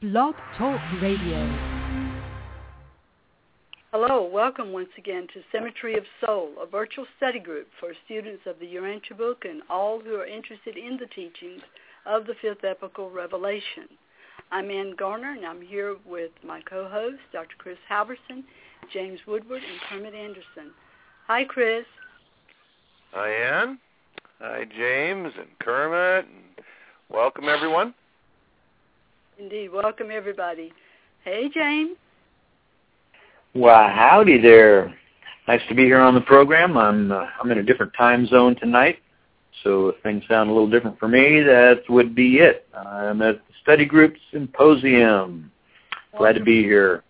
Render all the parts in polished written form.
Blog Talk Radio. Hello, welcome once again to Symmetry of Soul, a virtual study group for students of the Urantia book and all who are interested in the teachings of the Fifth Epochal Revelation. I'm Ann Garner, and I'm here with my co-hosts, Dr. Chris Halverson, James Woodward, and Kermit Anderson. Hi, Chris. Hi, Ann. Hi, James and Kermit. And welcome, everyone. Indeed, welcome everybody. Hey, James. Well, howdy there. Nice to be here on the program. I'm in a different time zone tonight, so if things sound a little different for me, that would be it. I'm at the Study Group Symposium. Glad to be here.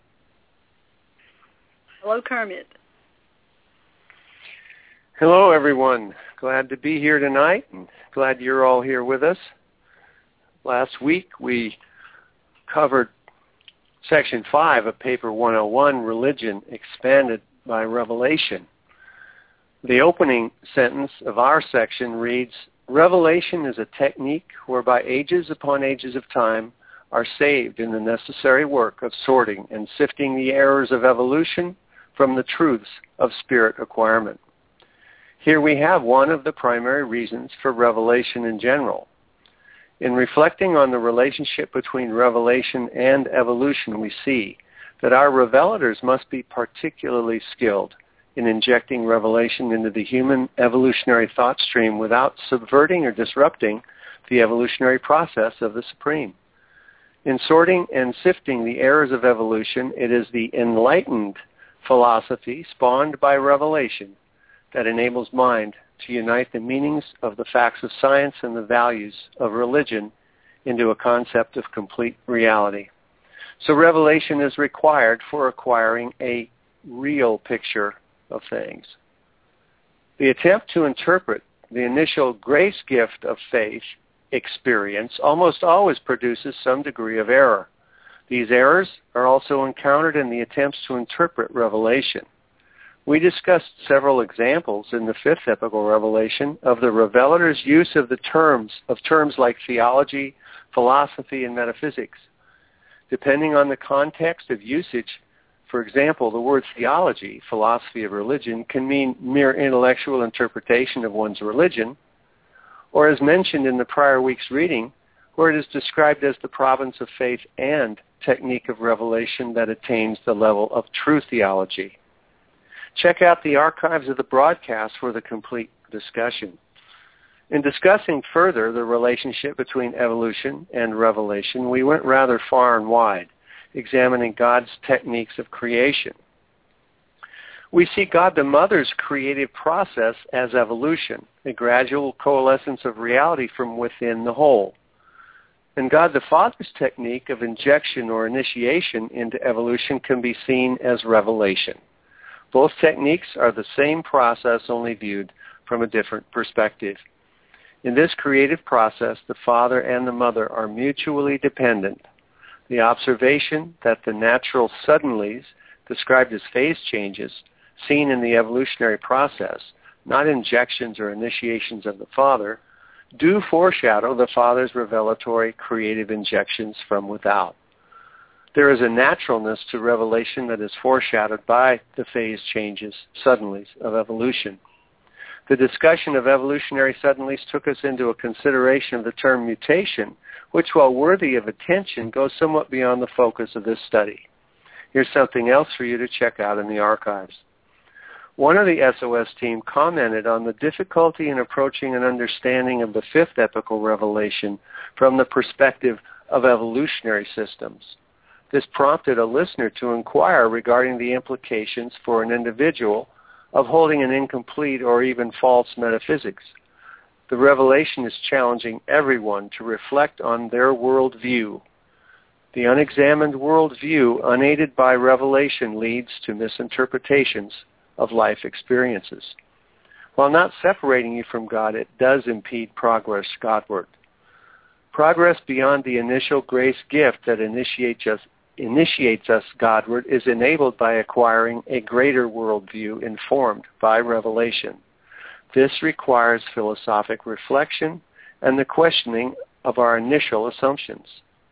Hello, Kermit. Hello, everyone. Glad to be here tonight, and glad you're all here with us. Last week, we covered Section 5 of Paper 101, Religion Expanded by Revelation. The opening sentence of our section reads, "Revelation is a technique whereby ages upon ages of time are saved in the necessary work of sorting and sifting the errors of evolution from the truths of spirit acquirement." Here we have one of the primary reasons for revelation in general. In reflecting on the relationship between revelation and evolution, we see that our revelators must be particularly skilled in injecting revelation into the human evolutionary thought stream without subverting or disrupting the evolutionary process of the Supreme. In sorting and sifting the errors of evolution, it is the enlightened philosophy spawned by revelation that enables mind to unite the meanings of the facts of science and the values of religion into a concept of complete reality. So revelation is required for acquiring a real picture of things. The attempt to interpret the initial grace gift of faith experience almost always produces some degree of error. These errors are also encountered in the attempts to interpret revelation. We discussed several examples in the Fifth Epochal Revelation of the revelator's use of terms like theology, philosophy, and metaphysics. Depending on the context of usage, for example, the word theology, philosophy of religion, can mean mere intellectual interpretation of one's religion, or as mentioned in the prior week's reading, where it is described as the province of faith and technique of revelation that attains the level of true theology. Check out the archives of the broadcast for the complete discussion. In discussing further the relationship between evolution and revelation, we went rather far and wide, examining God's techniques of creation. We see God the Mother's creative process as evolution, a gradual coalescence of reality from within the whole. And God the Father's technique of injection or initiation into evolution can be seen as revelation. Both techniques are the same process, only viewed from a different perspective. In this creative process, the Father and the Mother are mutually dependent. The observation that the natural suddenlies, described as phase changes, seen in the evolutionary process, not injections or initiations of the Father, do foreshadow the Father's revelatory creative injections from without. There is a naturalness to revelation that is foreshadowed by the phase changes, suddenlies of evolution. The discussion of evolutionary suddenlies took us into a consideration of the term mutation, which, while worthy of attention, goes somewhat beyond the focus of this study. Here's something else for you to check out in the archives. One of the SOS team commented on the difficulty in approaching an understanding of the Fifth Epochal Revelation from the perspective of evolutionary systems. This prompted a listener to inquire regarding the implications for an individual of holding an incomplete or even false metaphysics. The revelation is challenging everyone to reflect on their worldview. The unexamined worldview, unaided by revelation, leads to misinterpretations of life experiences. While not separating you from God, it does impede progress Godward. Progress beyond the initial grace gift that initiates us Godward is enabled by acquiring a greater worldview informed by revelation. This requires philosophic reflection and the questioning of our initial assumptions.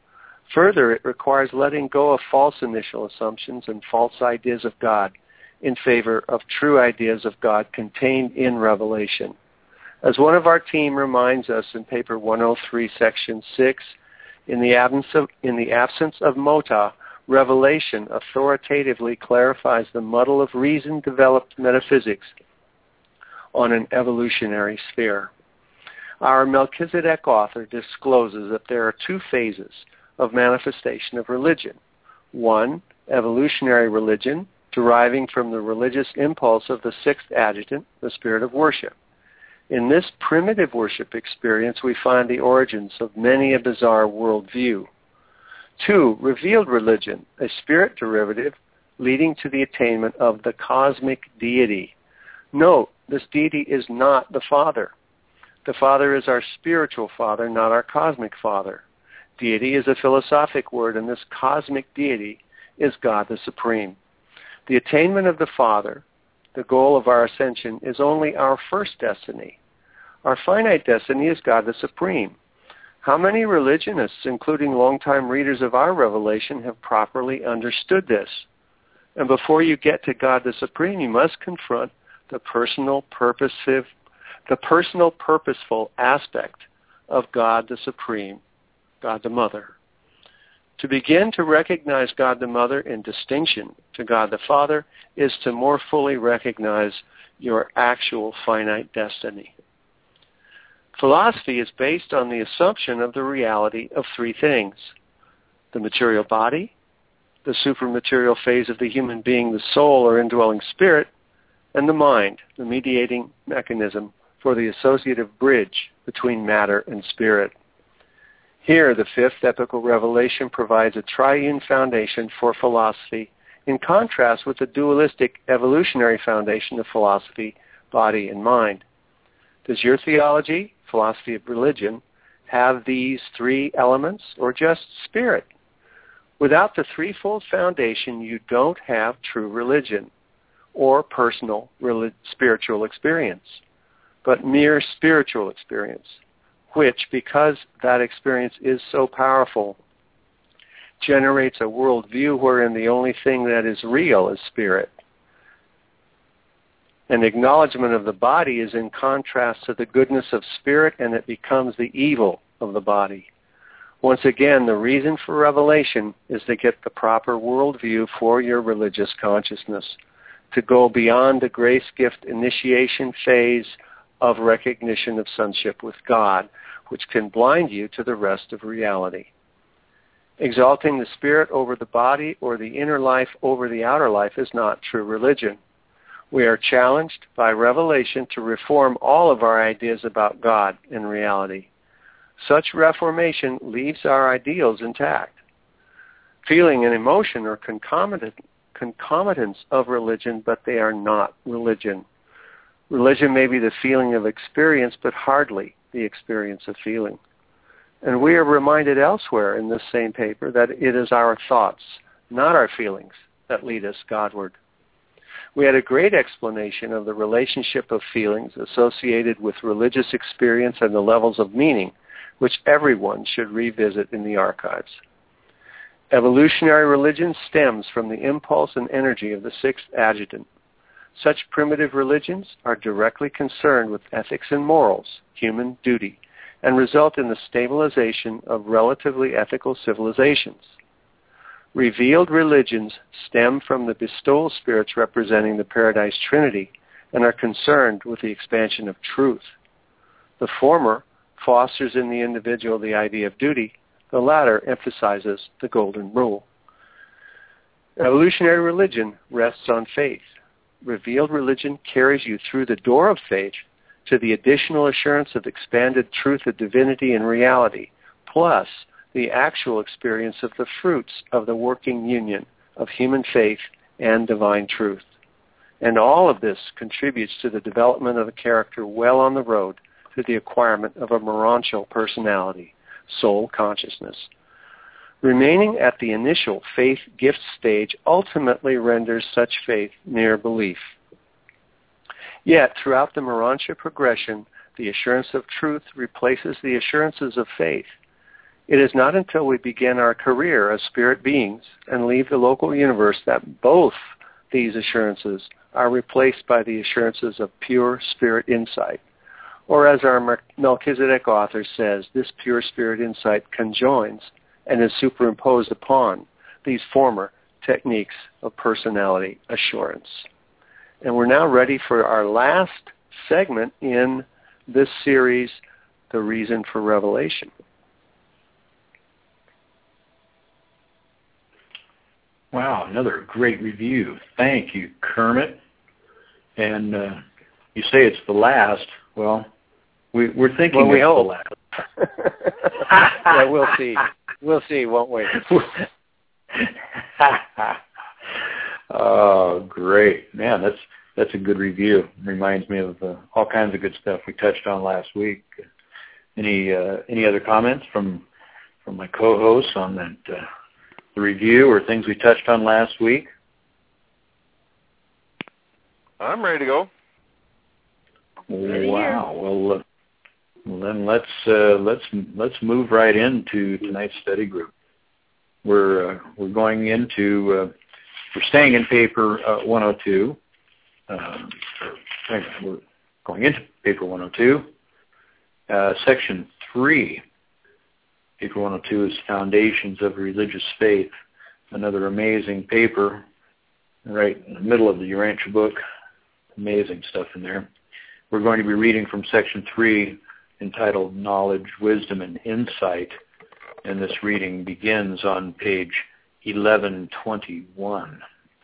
Further, it requires letting go of false initial assumptions and false ideas of God in favor of true ideas of God contained in revelation. As one of our team reminds us in paper 103, section 6, in the absence of mota, revelation authoritatively clarifies the muddle of reason-developed metaphysics on an evolutionary sphere. Our Melchizedek author discloses that there are two phases of manifestation of religion. One, evolutionary religion, deriving from the religious impulse of the sixth adjutant, the spirit of worship. In this primitive worship experience, we find the origins of many a bizarre worldview. Two, revealed religion, a spirit derivative leading to the attainment of the cosmic deity. Note, this deity is not the Father. The Father is our spiritual Father, not our cosmic Father. Deity is a philosophic word, and this cosmic deity is God the Supreme. The attainment of the Father, the goal of our ascension, is only our first destiny. Our finite destiny is God the Supreme. How many religionists, including longtime readers of our revelation, have properly understood this? And before you get to God the Supreme, you must confront the personal, purposeful aspect of God the Supreme, God the Mother. To begin to recognize God the Mother in distinction to God the Father is to more fully recognize your actual finite destiny. Philosophy is based on the assumption of the reality of three things: the material body, the supermaterial phase of the human being, the soul or indwelling spirit, and the mind, the mediating mechanism for the associative bridge between matter and spirit. Here, the fifth epical revelation provides a triune foundation for philosophy, in contrast with the dualistic evolutionary foundation of philosophy, body and mind. Does your theology, philosophy of religion, have these three elements, or just spirit? Without the threefold foundation, you don't have true religion or personal spiritual experience, but mere spiritual experience, which, because that experience is so powerful, generates a worldview wherein the only thing that is real is spirit. An acknowledgement of the body is in contrast to the goodness of spirit, and it becomes the evil of the body. Once again, the reason for revelation is to get the proper worldview for your religious consciousness, to go beyond the grace gift initiation phase of recognition of sonship with God, which can blind you to the rest of reality. Exalting the spirit over the body or the inner life over the outer life is not true religion. We are challenged by revelation to reform all of our ideas about God in reality. Such reformation leaves our ideals intact. Feeling and emotion are concomitants of religion, but they are not religion. Religion may be the feeling of experience, but hardly the experience of feeling. And we are reminded elsewhere in this same paper that it is our thoughts, not our feelings, that lead us Godward. We had a great explanation of the relationship of feelings associated with religious experience and the levels of meaning, which everyone should revisit in the archives. Evolutionary religion stems from the impulse and energy of the sixth adjutant. Such primitive religions are directly concerned with ethics and morals, human duty, and result in the stabilization of relatively ethical civilizations. Revealed religions stem from the bestowal spirits representing the Paradise Trinity and are concerned with the expansion of truth. The former fosters in the individual the idea of duty. The latter emphasizes the golden rule. Evolutionary religion rests on faith. Revealed religion carries you through the door of faith to the additional assurance of expanded truth of divinity and reality, plus the actual experience of the fruits of the working union of human faith and divine truth. And all of this contributes to the development of a character well on the road to the acquirement of a Morontial personality, soul consciousness. Remaining at the initial faith gift stage ultimately renders such faith mere belief. Yet, throughout the Morontia progression, the assurance of truth replaces the assurances of faith. It is not until we begin our career as spirit beings and leave the local universe that both these assurances are replaced by the assurances of pure spirit insight. Or as our Melchizedek author says, this pure spirit insight conjoins and is superimposed upon these former techniques of personality assurance. And we're now ready for our last segment in this series, The Reason for Revelation. Wow, another great review. Thank you, Kermit. And you say it's the last. Well, we're thinking it's the last. Yeah, we'll see. We'll see, won't we? Oh, great. Man, that's a good review. Reminds me of all kinds of good stuff we touched on last week. Any other comments from my co-hosts on that the review or things we touched on last week? I'm ready to go. Wow. Well, then let's move right into tonight's study group. We're going into we're staying in paper 102. We're going into paper 102, section 3. Paper 102 is Foundations of Religious Faith, another amazing paper right in the middle of the Urantia book. Amazing stuff in there. We're going to be reading from section 3 entitled Knowledge, Wisdom, and Insight, and this reading begins on page 1121.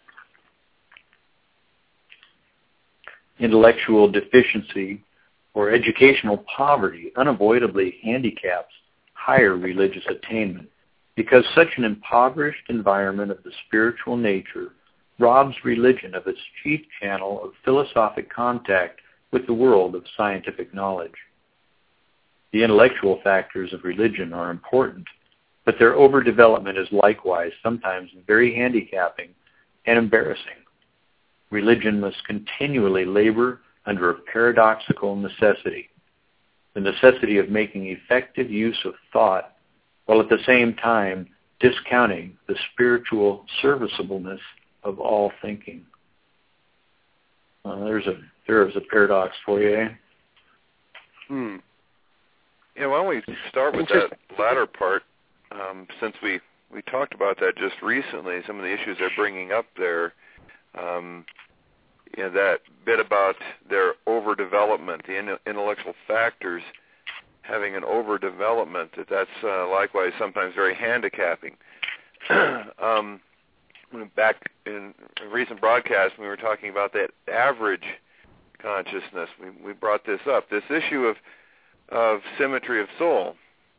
Intellectual deficiency or educational poverty unavoidably handicaps higher religious attainment because such an impoverished environment of the spiritual nature robs religion of its chief channel of philosophic contact with the world of scientific knowledge. The intellectual factors of religion are important, but their overdevelopment is likewise sometimes very handicapping and embarrassing. Religion must continually labor under a paradoxical necessity, the necessity of making effective use of thought while at the same time discounting the spiritual serviceableness of all thinking. There's a paradox for you, eh? Yeah, why don't we start with that latter part, since we talked about that just recently, some of the issues they're bringing up there, that bit about their overdevelopment, the intellectual factors having an overdevelopment, that's likewise sometimes very handicapping. Back in a recent broadcast, we were talking about that average consciousness. We brought this up, this issue of symmetry of soul.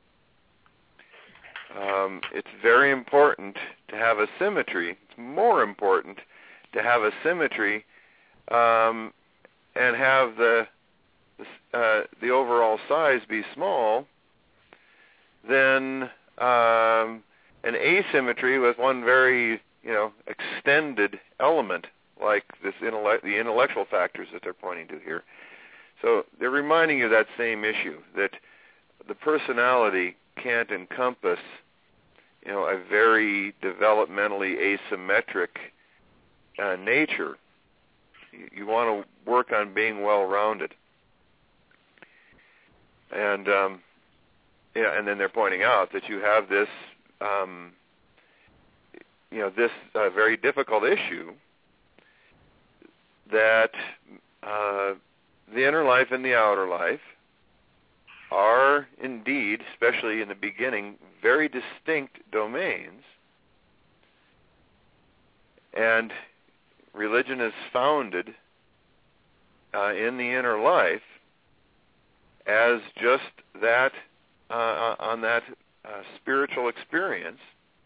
It's very important to have a symmetry. It's more important to have a symmetry and have the overall size be small than an asymmetry with one very extended element like the intellectual factors that they're pointing to here. So they're reminding you of that same issue, that the personality can't encompass a very developmentally asymmetric nature. You want to work on being well-rounded. And and then they're pointing out that you have this this very difficult issue that the inner life and the outer life are indeed, especially in the beginning, very distinct domains. And religion is founded in the inner life as just that, on that spiritual experience,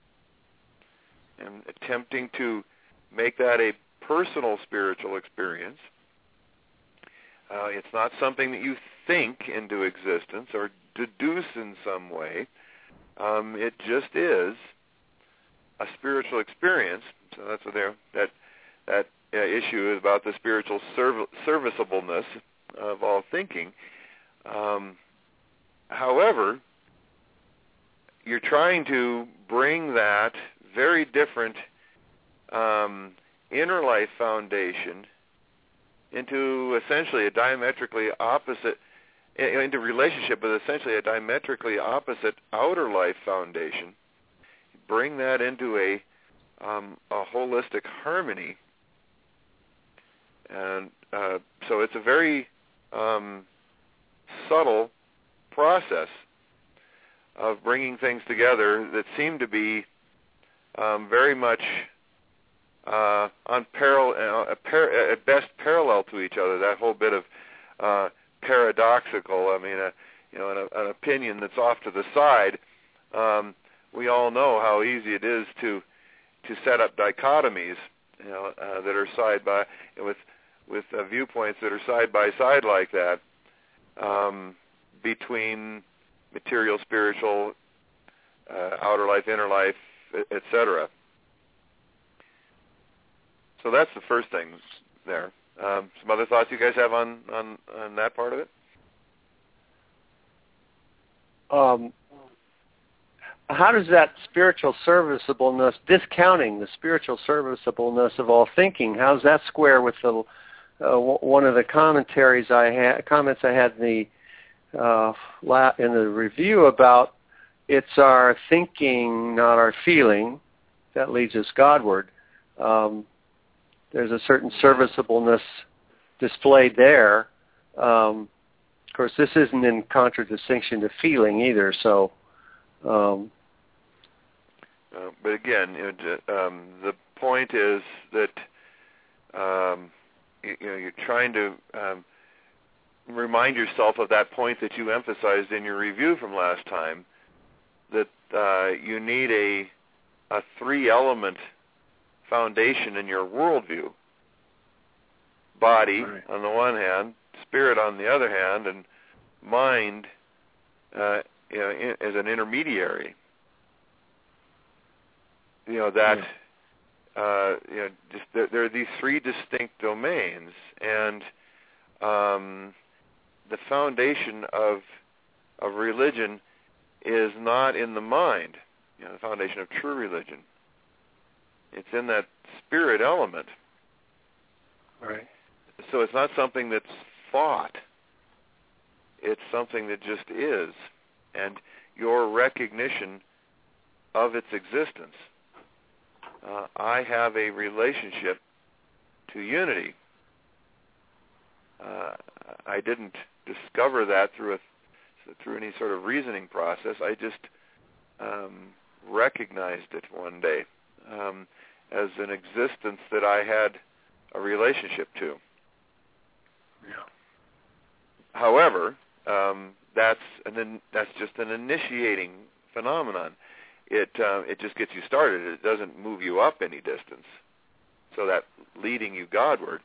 and attempting to make that a personal spiritual experience. It's not something that you think into existence or deduce in some way. It just is a spiritual experience. So that's what that issue is about, the spiritual serviceableness of all thinking. However, you're trying to bring that very different inner life foundation into essentially a diametrically opposite, into relationship with essentially a diametrically opposite outer life foundation. Bring that into a holistic harmony, and so it's a very subtle process of bringing things together that seem to be very much at best parallel to each other. That whole bit of paradoxical. I mean, an opinion that's off to the side. We all know how easy it is to set up dichotomies, that are side by with viewpoints that are side by side like that, between material, spiritual, outer life, inner life, etc. So that's the first thing there. Some other thoughts you guys have on that part of it? How does that spiritual serviceableness, discounting the spiritual serviceableness of all thinking, how does that square with the one of the comments I had in the review about it's our thinking, not our feeling, that leads us Godward. There's a certain serviceableness displayed there. Of course, this isn't in contradistinction to feeling either. So, but again, the point is that you're trying to remind yourself of that point that you emphasized in your review from last time, that you need a three-element foundation in your worldview. Body on the one hand, spirit on the other hand, and mind as an intermediary. There are these three distinct domains, and the foundation of religion is not in the mind. The foundation of true religion. It's in that spirit element. Right. So it's not something that's thought. It's something that just is, and your recognition of its existence. I have a relationship to unity. I didn't discover that through any sort of reasoning process. I just recognized it one day as an existence that I had a relationship to. Yeah. However, that's just an initiating phenomenon. It just gets you started. It doesn't move you up any distance. So that leading you Godward,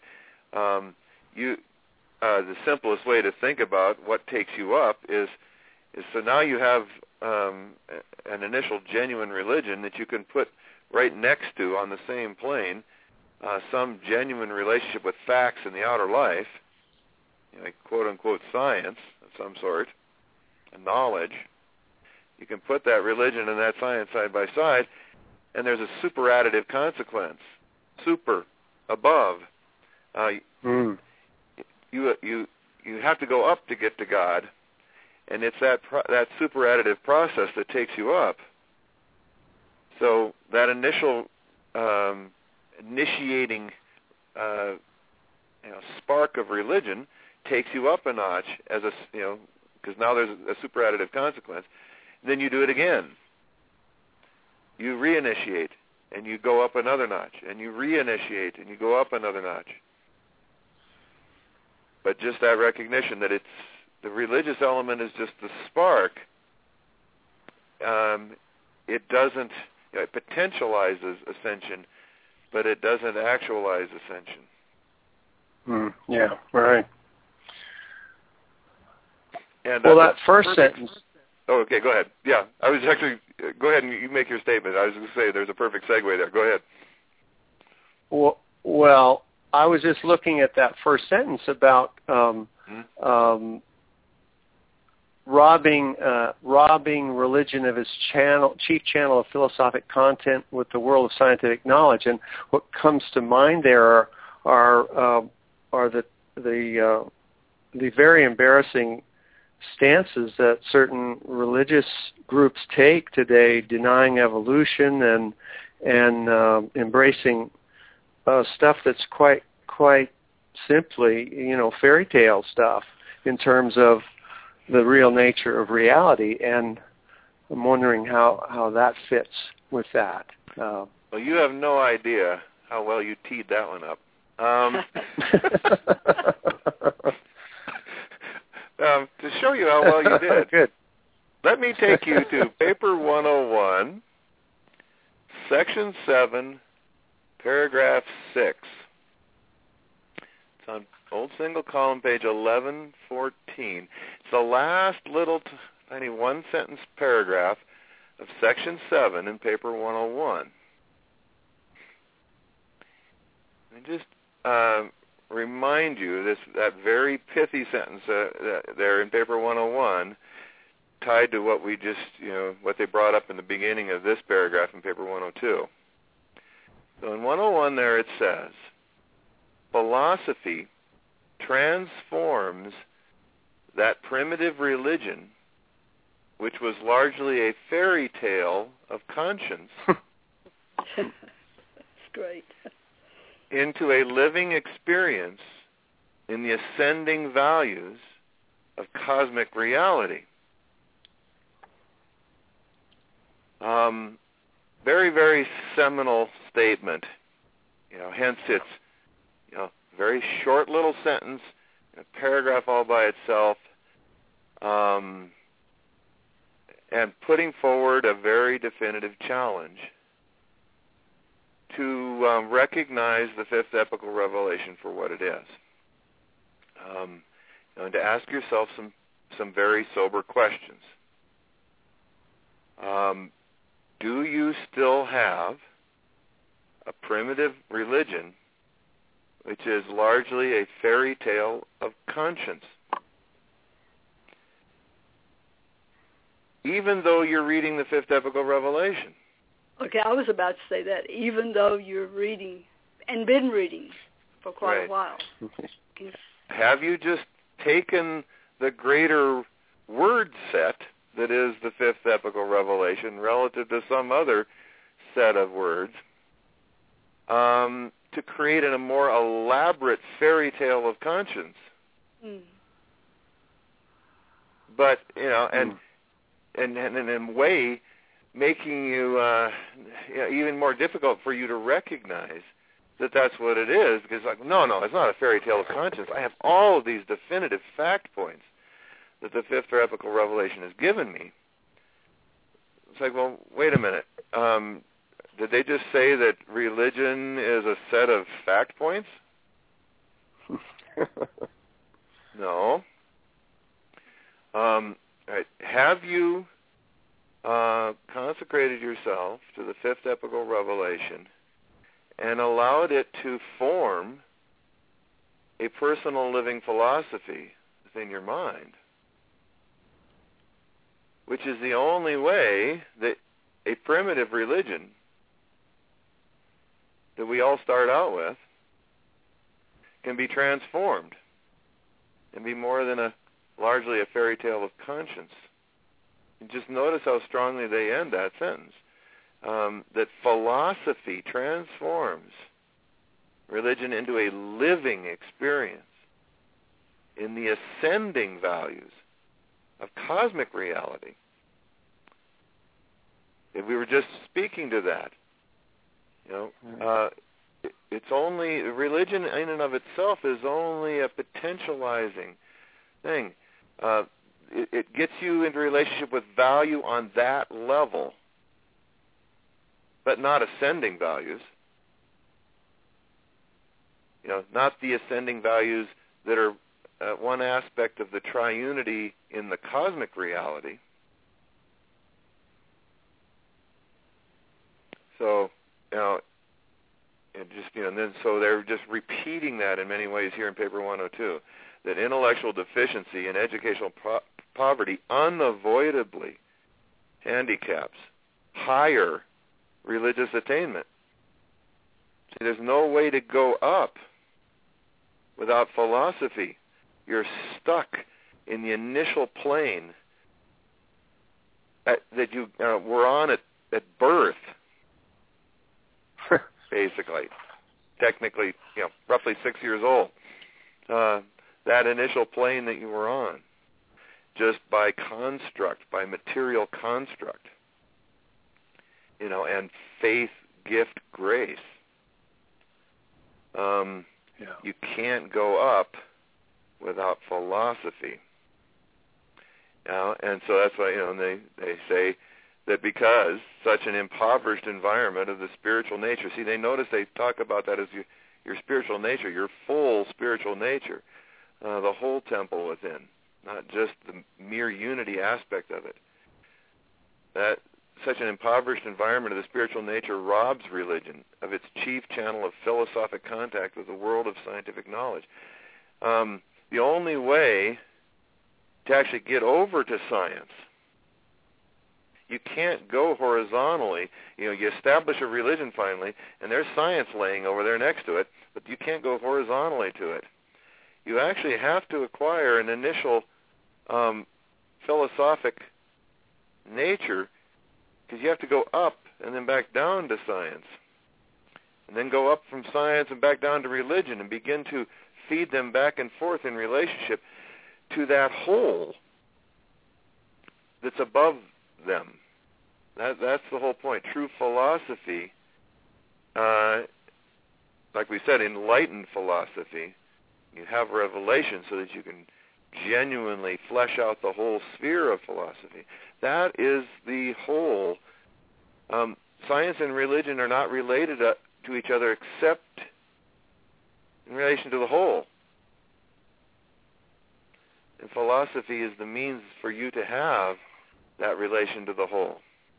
the simplest way to think about what takes you up is so now you have an initial genuine religion that you can put right next to on the same plane some genuine relationship with facts in the outer life, like quote-unquote science of some sort, and knowledge. You can put that religion and that science side by side, and there's a superadditive consequence. Super, above. You have to go up to get to God, and it's that superadditive process that takes you up. So that initial initiating spark of religion takes you up a notch as because now there's a superadditive consequence. Then you do it again. You reinitiate, and you go up another notch, and you reinitiate, and you go up another notch. But just that recognition that the religious element is just the spark. It doesn't. It potentializes ascension, but it doesn't actualize ascension. Yeah, right. And well, that first sentence. Oh, okay, go ahead. Yeah, I was actually, go ahead and you make your statement. I was going to say there's a perfect segue there. Go ahead. Well, I was just looking at that first sentence about robbing religion of its chief channel of philosophic content with the world of scientific knowledge. And what comes to mind there are the very embarrassing stances that certain religious groups take today, denying evolution and embracing stuff that's quite simply, fairy tale stuff in terms of the real nature of reality. And I'm wondering how that fits with that. Well, you have no idea how well you teed that one up. To show you how well you did, Good. Let me take you to Paper 101, Section 7, Paragraph 6. It's on old single column, page 1114. It's the last little tiny one-sentence paragraph of Section 7 in Paper 101. And just remind you that very pithy sentence there in Paper 101, tied to what we just, what they brought up in the beginning of this paragraph in Paper 102. So in 101 there it says, philosophy transforms that primitive religion, which was largely a fairy tale of conscience, That's great, into a living experience in the ascending values of cosmic reality. Very, very seminal statement. Hence it's, very short little sentence, a paragraph all by itself, and putting forward a very definitive challenge to recognize the fifth epical revelation for what it is, and to ask yourself some very sober questions. Do you still have a primitive religion which is largely a fairy tale of conscience? Even though you're reading the fifth epical revelation. Okay, I was about to say that, even though you're reading, and been reading for quite a while. Have you just taken the greater word set that is the fifth epical revelation relative to some other set of words to create a more elaborate fairy tale of conscience? But, and in a way, making you even more difficult for you to recognize that that's what it is, because no, it's not a fairy tale of conscience. I have all of these definitive fact points that the fifth epical revelation has given me. It's like, well, wait a minute. Did they just say that religion is a set of fact points? No. Right. Have you consecrated yourself to the fifth epical revelation and allowed it to form a personal living philosophy within your mind, which is the only way that a primitive religion that we all start out with can be transformed and be more than largely a fairy tale of conscience. And just notice how strongly they end that sentence. That philosophy transforms religion into a living experience in the ascending values of cosmic reality. If we were just speaking to that, it's only, religion in and of itself is only a potentializing thing. It gets you into relationship with value on that level, but not ascending values. Not the ascending values that are one aspect of the triunity in the cosmic reality. So, so they're just repeating that in many ways here in Paper 102, that intellectual deficiency and educational poverty unavoidably handicaps higher religious attainment. See, there's no way to go up without philosophy. You're stuck in the initial plane that you were on at birth, basically. Technically, roughly 6 years old. That initial plane that you were on, just by construct, by material construct, and faith, gift, grace. You can't go up without philosophy. And so that's why, they say that because such an impoverished environment of the spiritual nature, see, they talk about that as your spiritual nature, your full spiritual nature, the whole temple within, not just the mere unity aspect of it. That such an impoverished environment of the spiritual nature robs religion of its chief channel of philosophic contact with the world of scientific knowledge. The only way to actually get over to science, you can't go horizontally. You establish a religion finally, and there's science laying over there next to it, but you can't go horizontally to it. You actually have to acquire an initial philosophic nature, because you have to go up and then back down to science, and then go up from science and back down to religion, and begin to feed them back and forth in relationship to that whole that's above them. That's the whole point. True philosophy, like we said, enlightened philosophy, you have revelation so that you can genuinely flesh out the whole sphere of philosophy. That is the whole. Science and religion are not related to each other except in relation to the whole. And philosophy is the means for you to have that relation to the whole.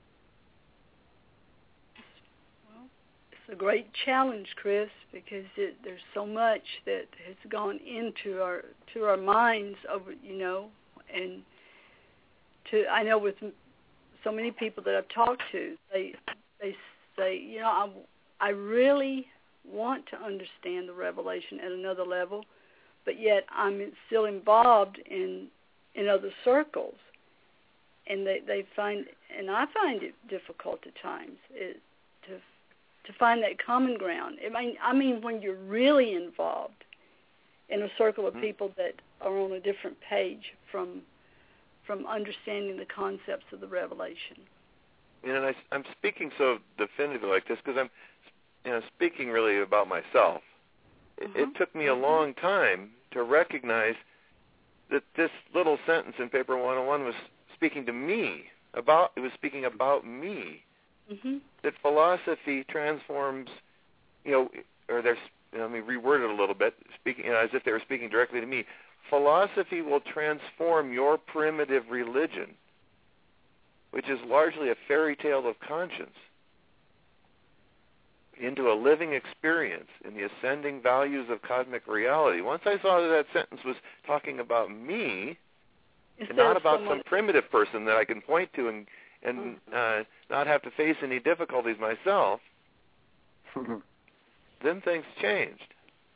Well, it's a great challenge, Chris, because there's so much that has gone into our minds over, and I know with so many people that I've talked to, they say, I really want to understand the revelation at another level, but yet I'm still involved in other circles, and they find, and I find it difficult at times to find that common ground. I mean, when you're really involved in a circle of people that are on a different page from understanding the concepts of the revelation. And I'm speaking so definitively like this because I'm speaking really about myself. It took me a long time to recognize that this little sentence in Paper 101 was speaking to me. It was speaking about me. That philosophy transforms, or there's, let me reword it a little bit, speaking as if they were speaking directly to me. Philosophy will transform your primitive religion, which is largely a fairy tale of conscience, into a living experience in the ascending values of cosmic reality. Once I saw that sentence was talking about me, and not about some primitive person that I can point to and not have to face any difficulties myself, then things changed.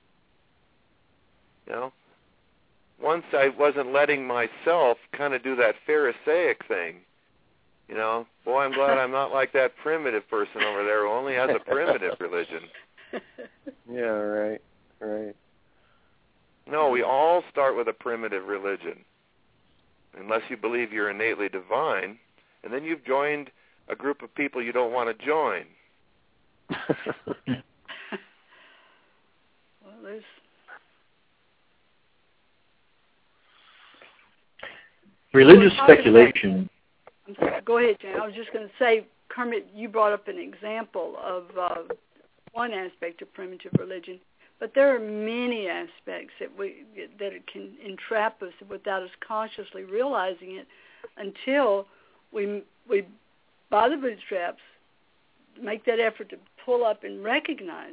Once I wasn't letting myself kind of do that Pharisaic thing, boy, I'm glad I'm not like that primitive person over there who only has a primitive religion. Yeah, right. No, we all start with a primitive religion, unless you believe you're innately divine, and then you've joined a group of people you don't want to join. Well, there's... Religious speculation. I'm sorry, go ahead, Jan. I was just going to say, Kermit, you brought up an example of one aspect of primitive religion, but there are many aspects that it can entrap us without us consciously realizing it until we by the bootstraps, make that effort to pull up and recognize,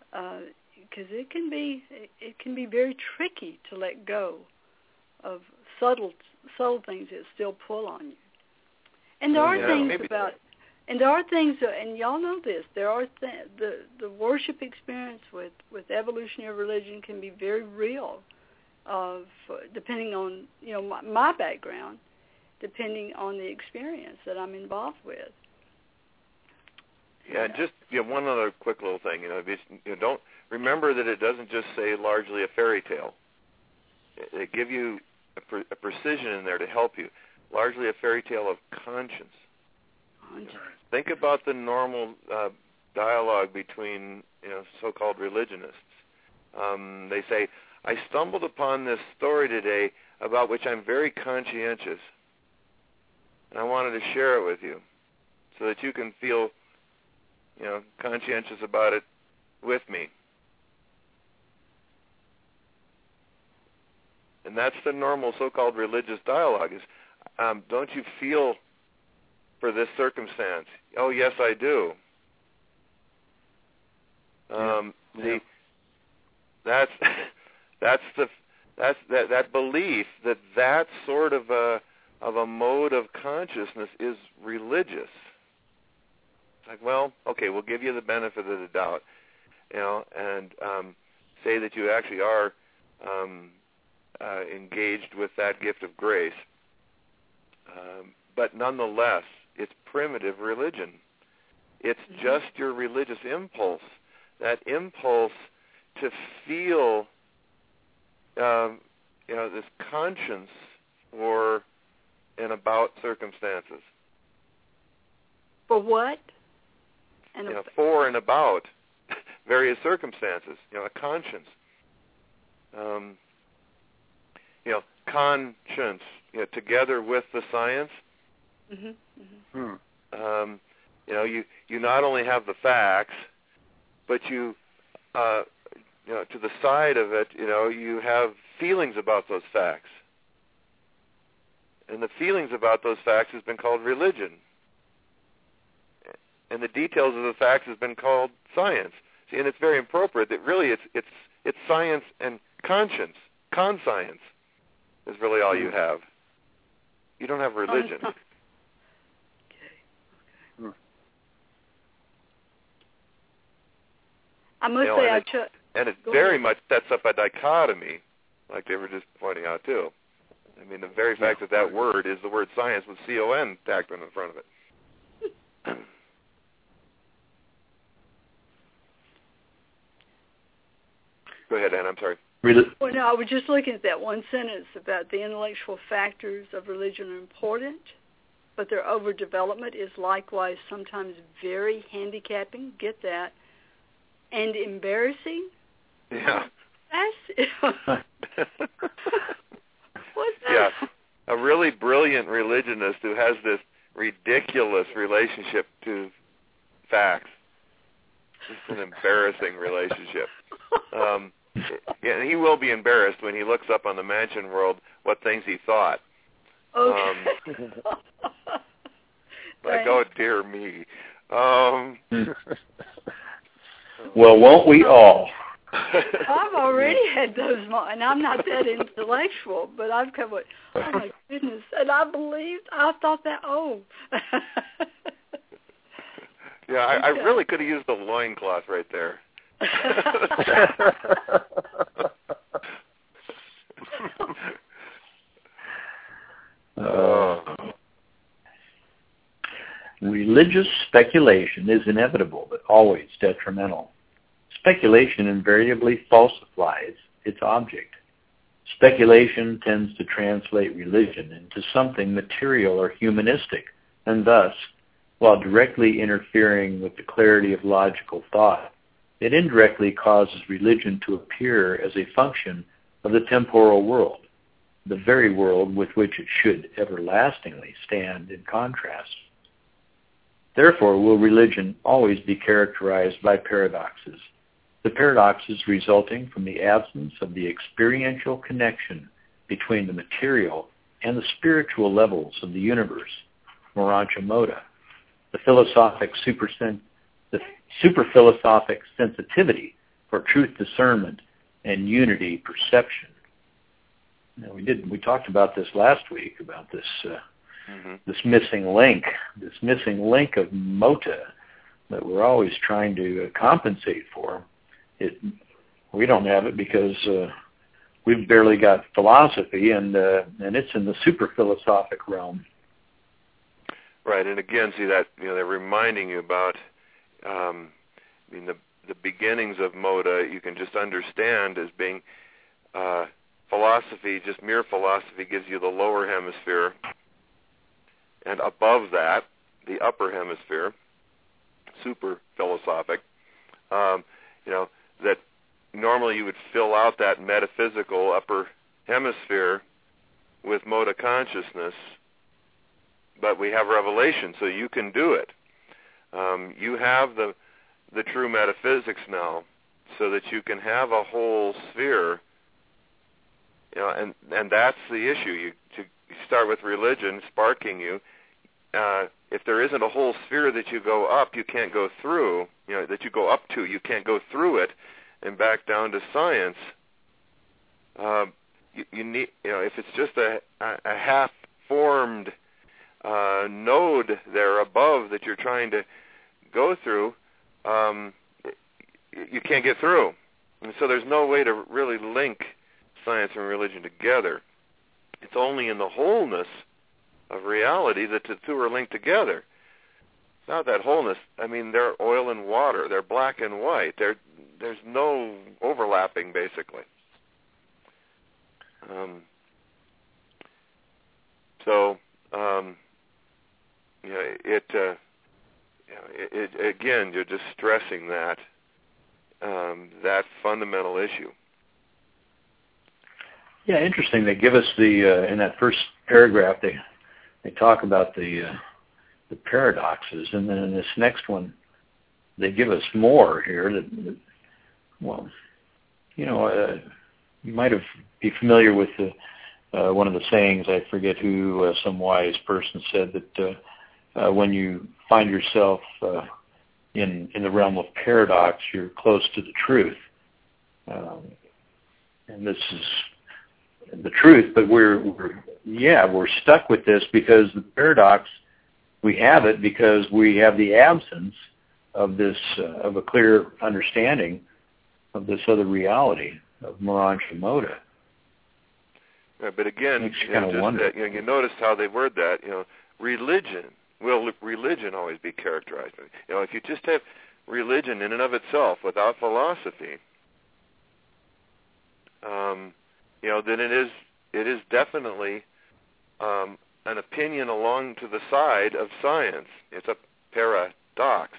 because it can be very tricky to let go of subtle things that still pull on you. And there are things about, and there are things, and y'all know this, there are the worship experience with evolutionary religion can be very real, depending on, my background, depending on the experience that I'm involved with. Yeah, just one other quick little thing. Don't remember that it doesn't just say largely a fairy tale. They give you a precision in there to help you. Largely a fairy tale of conscience. Think about the normal dialogue between so-called religionists. They say, "I stumbled upon this story today about which I'm very conscientious, and I wanted to share it with you, so that you can feel, conscientious about it with me." And that's the normal so-called religious dialogue is, don't you feel for this circumstance? Oh, yes, I do. That's that belief that sort of a mode of consciousness is religious. It's like, well, okay, we'll give you the benefit of the doubt, and say that you actually are engaged with that gift of grace. But nonetheless, it's primitive religion. It's just your religious impulse, that impulse to feel, this conscience for and about circumstances. For what? For and about various circumstances. A conscience. Conscience. Together with the science. You not only have the facts, but you, to the side of it, you have feelings about those facts. And the feelings about those facts has been called religion. And the details of the facts has been called science. See, and it's very appropriate that really it's science and conscience. Conscience is really all you have. You don't have religion. I must say, and it very much sets up a dichotomy, like they were just pointing out too. I mean, the very fact that word is the word science with C-O-N tacked on in front of it. Go ahead, Ann. I'm sorry. Well, no, I was just looking at that one sentence about the intellectual factors of religion are important, but their overdevelopment is likewise sometimes very handicapping. Get that. And embarrassing? Yeah. What's that? Yeah. A really brilliant religionist who has this ridiculous relationship to facts. It's an embarrassing relationship. And he will be embarrassed when he looks up on the Mansion World what things he thought. Okay. Oh, dear me. Well, won't we all? I've already had those moments, and I'm not that intellectual, but I've come with, oh my goodness, and I thought that, Yeah, I really could have used a loincloth right there. Religious speculation is inevitable, but always detrimental. Speculation invariably falsifies its object. Speculation tends to translate religion into something material or humanistic, and thus, while directly interfering with the clarity of logical thought, it indirectly causes religion to appear as a function of the temporal world, the very world with which it should everlastingly stand in contrast. Therefore, will religion always be characterized by paradoxes, the paradoxes resulting from the absence of the experiential connection between the material and the spiritual levels of the universe, Morancha Moda, the super-philosophic sensitivity for truth discernment and unity perception. We talked about this last week, about this this missing link of Mota that we're always trying to compensate for. We don't have it because we've barely got philosophy, and it's in the super philosophic realm. Right, and again, see that they're reminding you about the beginnings of Mota. You can just understand as being philosophy. Just mere philosophy gives you the lower hemisphere, and above that, the upper hemisphere, super philosophic. That normally you would fill out that metaphysical upper hemisphere with Mota consciousness, but we have revelation, so you can do it. You have the true metaphysics now, so that you can have a whole sphere. And that's the issue. You start with religion sparking you. If there isn't a whole sphere that you go up, you can't go through. That you go up to, you can't go through it, and back down to science. You need, if it's just a half-formed node there above that you're trying to go through, you can't get through. And so there's no way to really link science and religion together. It's only in the wholeness of reality that the two are linked together. It's not that wholeness. They're oil and water. They're black and white. There's no overlapping, basically. Again, you're just stressing that fundamental issue. Yeah, interesting. They give us in that first paragraph, they talk about the paradoxes, and then in this next one, they give us more here. You might be familiar with one of the sayings. I forget who, some wise person said that when you find yourself in the realm of paradox, you're close to the truth. And this is the truth, but we're stuck with this because the paradox, we have it because we have the absence of this of a clear understanding of this other reality of Morancha Mota. Right, but again, you notice how they word that. Religion. Will religion always be characterized? If you just have religion in and of itself without philosophy, then it is definitely an opinion along to the side of science. It's a paradox.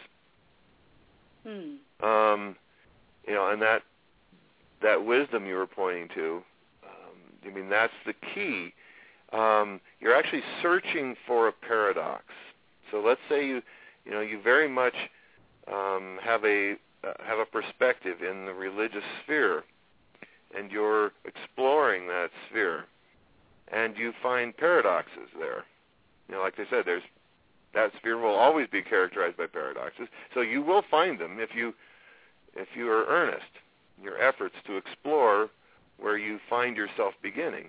And that wisdom you were pointing to, that's the key. You're actually searching for a paradox. So let's say you very much have a perspective in the religious sphere, and you're exploring that sphere, and you find paradoxes there. Like they said, that sphere will always be characterized by paradoxes. So you will find them if you are earnest in your efforts to explore where you find yourself beginning.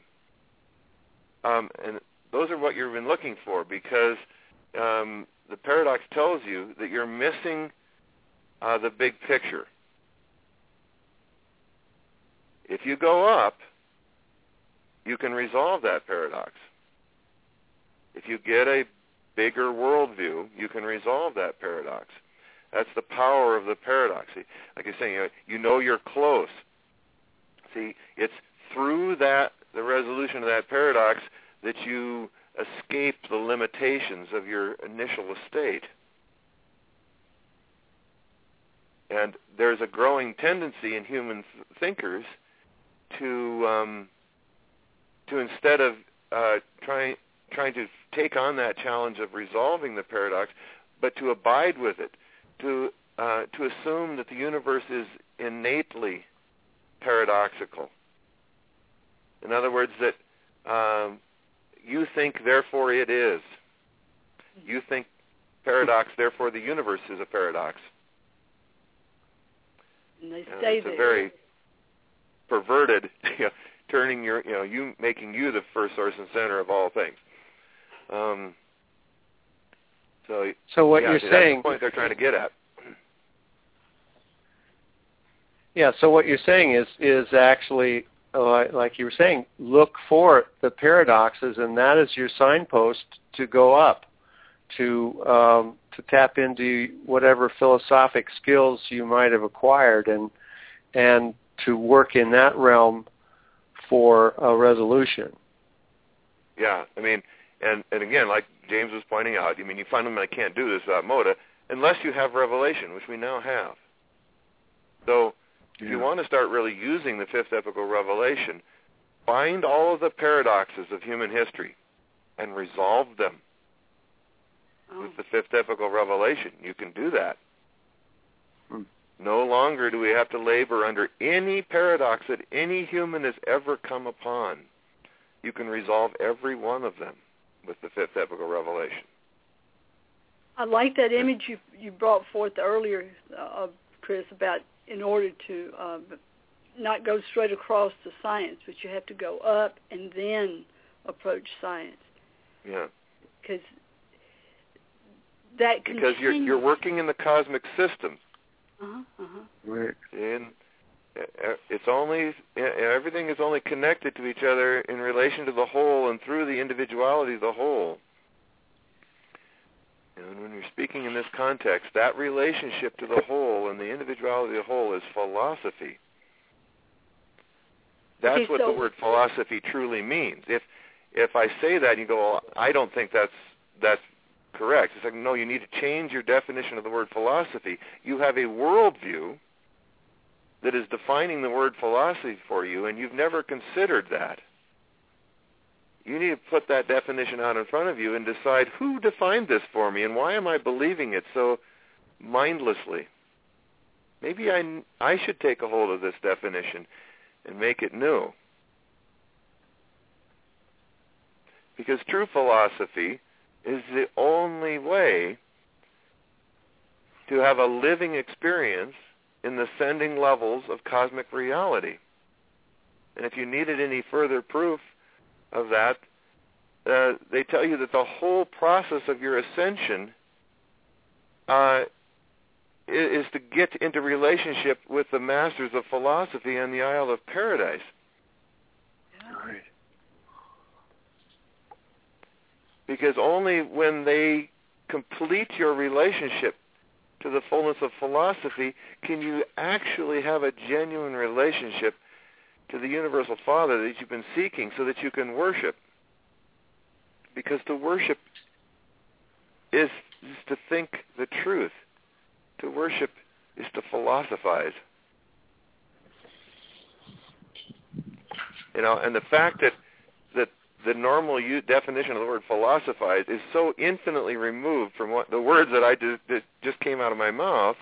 And those are what you've been looking for, because the paradox tells you that you're missing the big picture. If you go up, you can resolve that paradox. If you get a bigger worldview, you can resolve that paradox. That's the power of the paradox. See, like I was saying, you're close. See, it's through the resolution of that paradox that you escape the limitations of your initial estate. And there's a growing tendency in human thinkers to instead of trying to take on that challenge of resolving the paradox, but to abide with it, to assume that the universe is innately paradoxical. In other words, that you think, therefore it is. You think paradox, therefore the universe is a paradox. And they stay it's there. a very perverted turning you making you the first source and center of all things. So what you're that's saying, the point they're trying to get at. Yeah, so what you're saying is actually, like you were saying, look for the paradoxes, and that is your signpost to go up, to tap into whatever philosophic skills you might have acquired, and to work in that realm for a resolution. Yeah, I mean, and again, like James was pointing out, I mean, you fundamentally can't do this without Moda unless you have revelation, which we now have. So if you want to start really using the fifth epical revelation, find all of the paradoxes of human history and resolve them with the fifth epical revelation. You can do that. No longer do we have to labor under any paradox that any human has ever come upon. You can resolve every one of them with the fifth epical revelation. I like that image you brought forth earlier, Chris, about in order to not go straight across to science, but you have to go up and then approach science. Yeah. Because that because you're working in the cosmic system. Right. And it's only everything is only connected to each other in relation to the whole and through the individuality of the whole. And when you're speaking in this context, that relationship to the whole and the individuality of the whole is philosophy. That's what the word philosophy truly means. If I say that and you go, well, I don't think that's correct. It's like, no, you need to change your definition of the word philosophy. You have a worldview that is defining the word philosophy for you, and you've never considered that. You need to put that definition out in front of you and decide who defined this for me and why am I believing it so mindlessly. Maybe I should take a hold of this definition and make it new. Because true philosophy is the only way to have a living experience in the ascending levels of cosmic reality. And if you needed any further proof of that, they tell you that the whole process of your ascension is to get into relationship with the masters of philosophy and the Isle of Paradise. Right. Because only when they complete your relationship to the fullness of philosophy can you actually have a genuine relationship to the Universal Father that you've been seeking so that you can worship. Because to worship is to think the truth. To worship is to philosophize. And the fact that the normal definition of the word philosophize is so infinitely removed from the words that just came out of my mouth,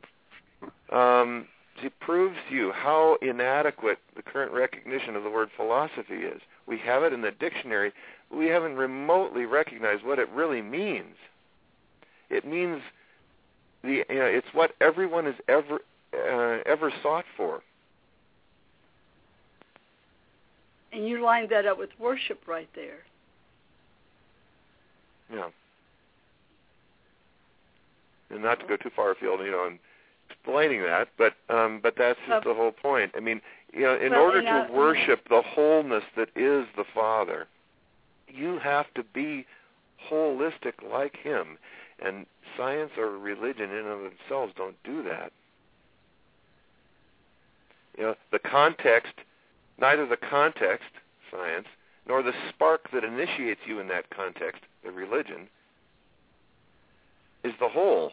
it proves to you how inadequate the current recognition of the word philosophy is. We have it in the dictionary, but we haven't remotely recognized what it really means. It means it's what everyone has ever sought for. And you lined that up with worship right there. Yeah. And not to go too far afield, in explaining that, but that's just the whole point. I mean, in order to worship the wholeness that is the Father, you have to be holistic like Him. And science or religion in and of themselves don't do that. The context, neither the context, science, nor the spark that initiates you in that context, the religion, is the whole.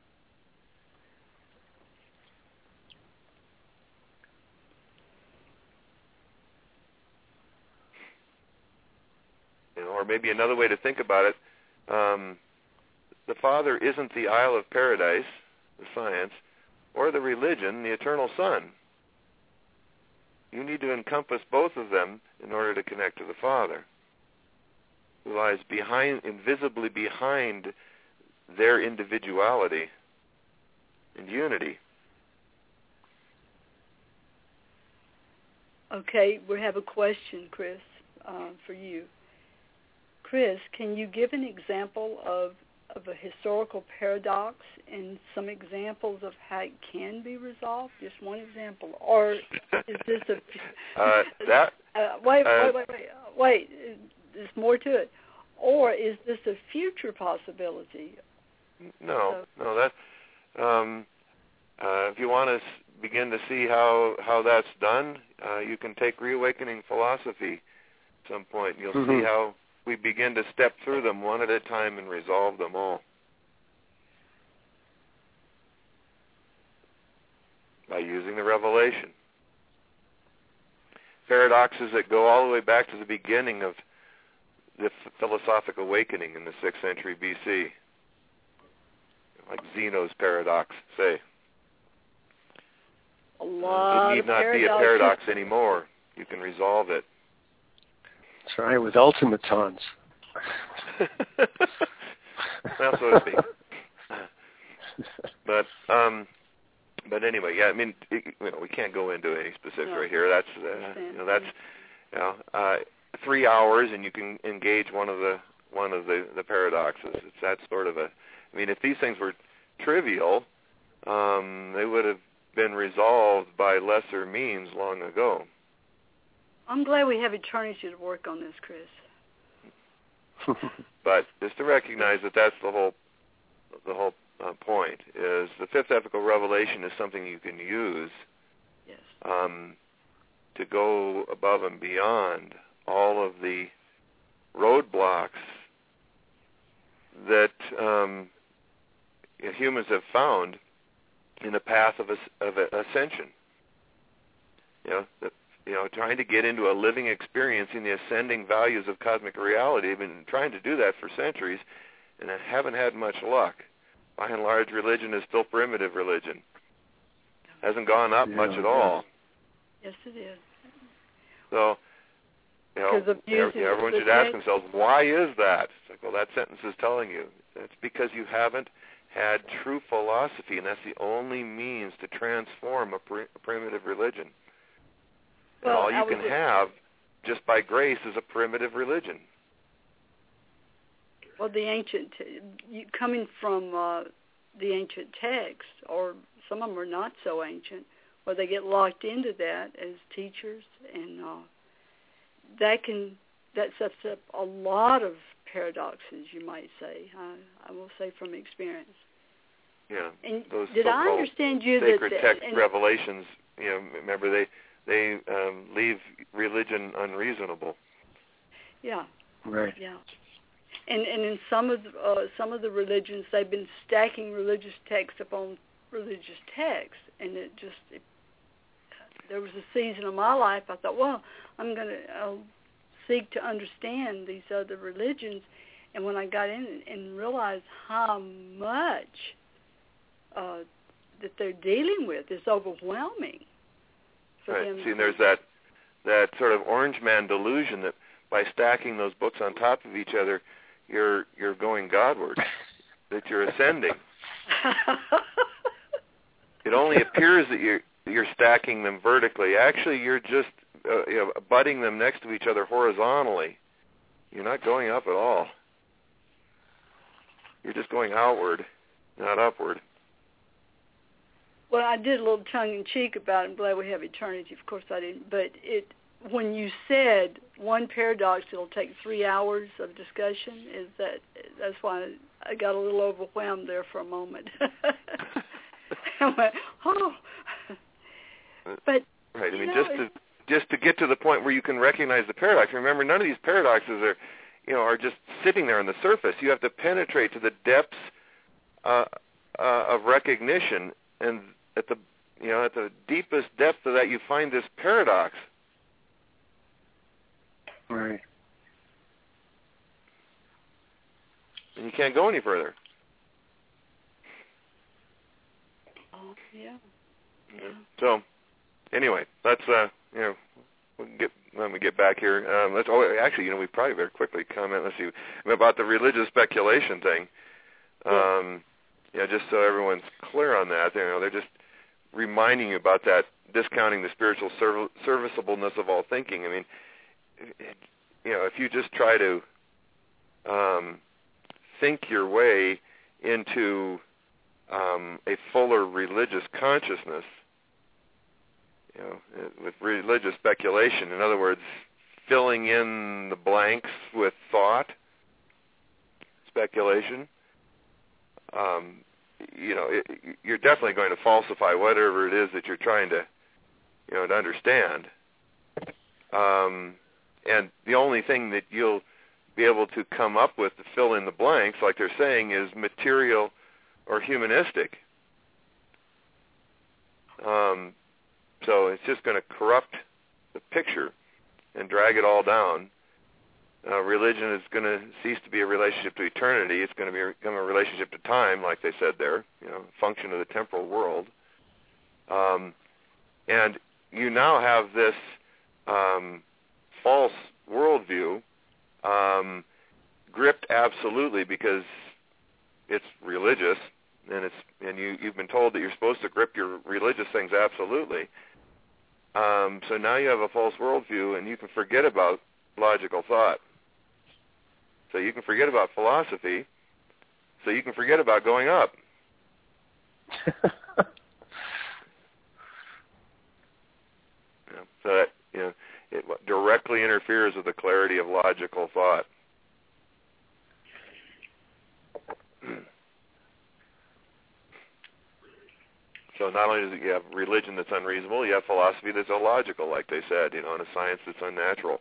Or maybe another way to think about it, the Father isn't the Isle of Paradise, the science, or the religion, the eternal Son. You need to encompass both of them in order to connect to the Father, who lies invisibly behind their individuality and unity. Okay, we have a question, Chris, for you. Chris, can you give an example of a historical paradox and some examples of how it can be resolved? Just one example. Or is this a... wait. There's more to it. Or is this a future possibility? No. That if you want to begin to see how that's done, you can take Reawakening Philosophy at some point. You'll see how we begin to step through them one at a time and resolve them all by using the revelation. Paradoxes that go all the way back to the beginning of the philosophic awakening in the 6th century BC, like Zeno's paradox, say. It need not be a paradox anymore. You can resolve it. That's right, with ultimatons. Well, so to speak. But anyway, yeah. I mean, we can't go into any specifics right here. That's 3 hours, and you can engage one of the paradoxes. It's that sort of a. I mean, if these things were trivial, they would have been resolved by lesser means long ago. I'm glad we have eternity to work on this, Chris. But just to recognize that that's the whole point is the fifth ethical revelation is something you can use to go above and beyond all of the roadblocks that humans have found in the path of ascension. Trying to get into a living experience in the ascending values of cosmic reality. I've been trying to do that for centuries, and I haven't had much luck. By and large, religion is still primitive religion. Hasn't gone up much at all. Yes, it is. So, everyone should ask themselves, why is that? It's like, well, that sentence is telling you. That's because you haven't had true philosophy, and that's the only means to transform a primitive religion. And all you can have, just by grace, is a primitive religion. Well, the ancient, coming from the ancient text, or some of them are not so ancient, where they get locked into that as teachers, and that sets up a lot of paradoxes, you might say. I will say from experience. Yeah, and those did I so-called understand you sacred that text revelations? Remember they leave religion unreasonable. Yeah. Right. Yeah. And in some of the religions, they've been stacking religious text upon religious text, and there was a season of my life I thought, well, I'll seek to understand these other religions, and when I got in and realized how much that they're dealing with is overwhelming. Right. See, and there's that sort of orange man delusion that by stacking those books on top of each other, you're going Godward, that you're ascending. It only appears that you're stacking them vertically. Actually, you're just butting them next to each other horizontally. You're not going up at all. You're just going outward, not upward. Well, I did a little tongue-in-cheek about it. I'm glad we have eternity. Of course I didn't. But when you said one paradox, it'll take 3 hours of discussion, that's why I got a little overwhelmed there for a moment. I went, oh. But, right. I mean, just to get to the point where you can recognize the paradox. Remember, none of these paradoxes are just sitting there on the surface. You have to penetrate to the depths of recognition, and at the deepest depth of that, you find this paradox. Right. And you can't go any further. Oh, yeah. So, anyway, let's let me get back here. We probably better quickly comment. Let's see about the religious speculation thing. Just so everyone's clear on that. They're just reminding you about that, discounting the spiritual serviceableness of all thinking. I mean, if you just try to think your way into a fuller religious consciousness, with religious speculation, in other words, filling in the blanks with thought, speculation, you're definitely going to falsify whatever it is that you're trying to, to understand. And the only thing that you'll be able to come up with to fill in the blanks, like they're saying, is material or humanistic. So it's just going to corrupt the picture and drag it all down. Religion is going to cease to be a relationship to eternity. It's going to become a relationship to time, like they said there, function of the temporal world. And you now have this false worldview gripped absolutely because it's religious, and you've been told that you're supposed to grip your religious things absolutely. So now you have a false worldview, and you can forget about logical thought. So you can forget about philosophy. So you can forget about going up. So that it directly interferes with the clarity of logical thought. So not only do you have religion that's unreasonable, you have philosophy that's illogical, like they said, and a science that's unnatural.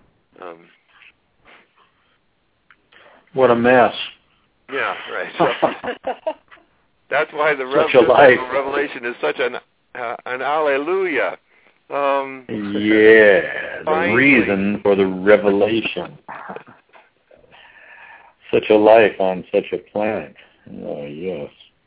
What a mess. Yeah, right. So that's why the revelation is such an hallelujah. The reason for the revelation. Such a life on such a planet. Oh, yes.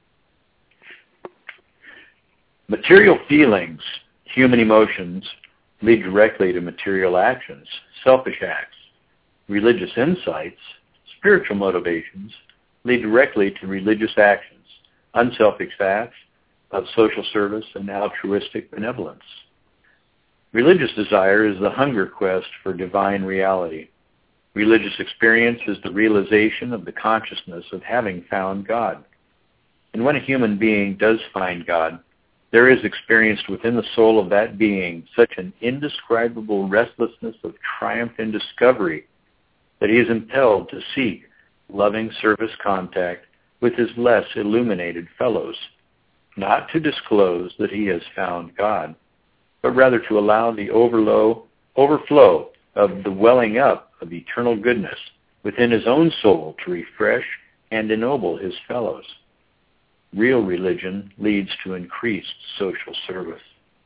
Material feelings, human emotions, lead directly to material actions, selfish acts. Religious insights, spiritual motivations, lead directly to religious actions, unselfish acts of social service and altruistic benevolence. Religious desire is the hunger quest for divine reality. Religious experience is the realization of the consciousness of having found God. And when a human being does find God, there is experienced within the soul of that being such an indescribable restlessness of triumph in discovery that he is impelled to seek loving service contact with his less illuminated fellows, not to disclose that he has found God, but rather to allow the overflow of the welling up of eternal goodness within his own soul to refresh and ennoble his fellows. Real religion leads to increased social service.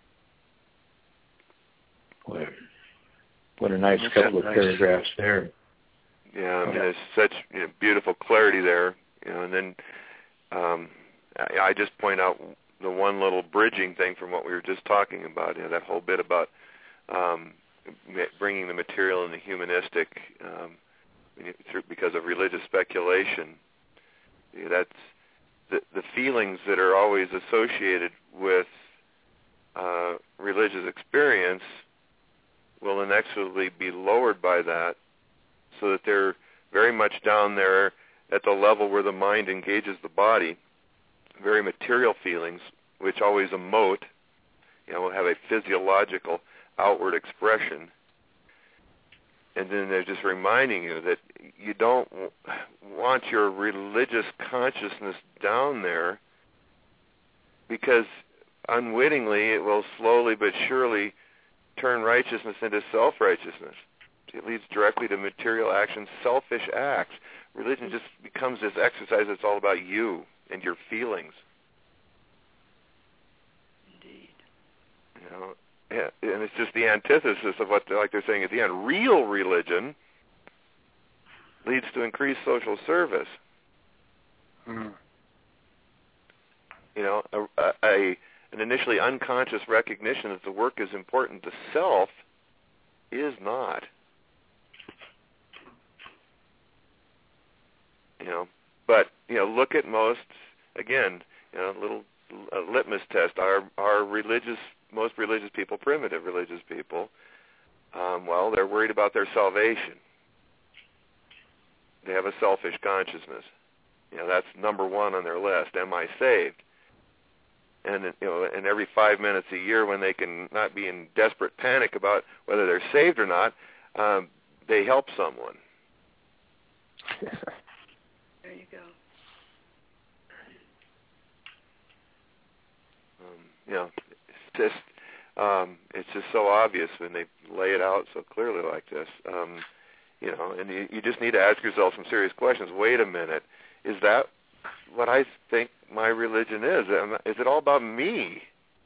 What a nice couple of paragraphs there. Yeah, I mean, there's such beautiful clarity there. And then I just point out the one little bridging thing from what we were just talking about, that whole bit about bringing the material and the humanistic because of religious speculation. That's the feelings that are always associated with religious experience will inexorably be lowered by that, so that they're very much down there at the level where the mind engages the body. Very material feelings, which always emote, will have a physiological outward expression. And then they're just reminding you that you don't want your religious consciousness down there, because unwittingly it will slowly but surely turn righteousness into self-righteousness. It leads directly to material actions, selfish acts. Religion just becomes this exercise that's all about you and your feelings. Indeed. Yeah, and it's just the antithesis of what, like they're saying at the end, real religion leads to increased social service. Mm. An initially unconscious recognition that the work is important to self is not. But look at most, again, little litmus test. Our most religious people, primitive religious people, well, they're worried about their salvation. They have a selfish consciousness. That's number one on their list. Am I saved? And and every 5 minutes a year, when they can not be in desperate panic about whether they're saved or not, they help someone. There you go. It's just so obvious when they lay it out so clearly like this. And you just need to ask yourself some serious questions. Wait a minute, is that what I think my religion is? Is it all about me?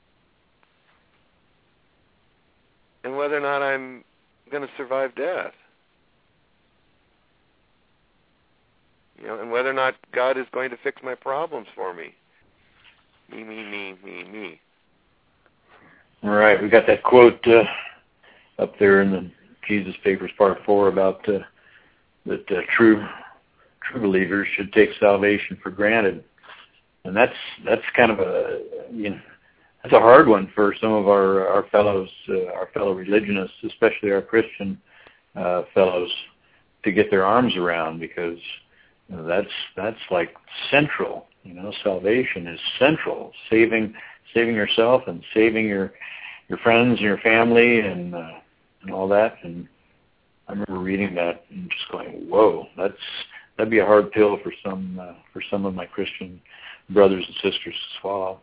And whether or not I'm going to survive death? And whether or not God is going to fix my problems for me? Me. All right, we got that quote up there in the Jesus Papers Part 4 about that true believers should take salvation for granted, and that's kind of that's a hard one for some of our fellows, our fellow religionists, especially our Christian fellows, to get their arms around, because that's like central. Salvation is central. Saving yourself and saving your friends and your family and all that. And I remember reading that and just going, "Whoa, that'd be a hard pill for some of my Christian brothers and sisters to swallow."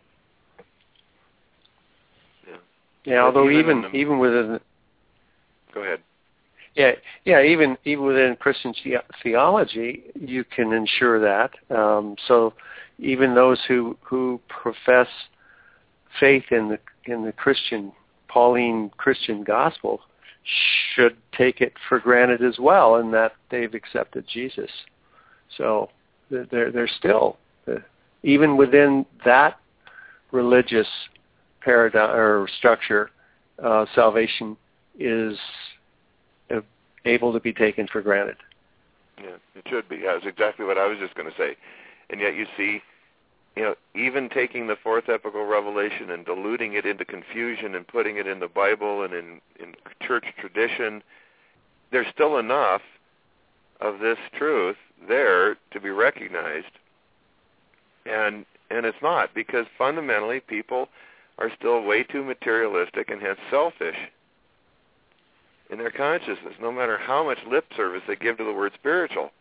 Yeah. Although even within. Go ahead. Yeah. Even within Christian theology, you can ensure that. So even those who profess faith in the Christian Pauline Christian gospel should take it for granted as well, in that they've accepted Jesus. So they're still, even within that religious paradigm or structure, salvation is able to be taken for granted. Yeah, it should be. That's exactly what I was just going to say. And yet you see, even taking the fourth epical revelation and diluting it into confusion and putting it in the Bible and in church tradition, there's still enough of this truth there to be recognized. And it's not, because fundamentally people are still way too materialistic and hence selfish in their consciousness, no matter how much lip service they give to the word spiritual.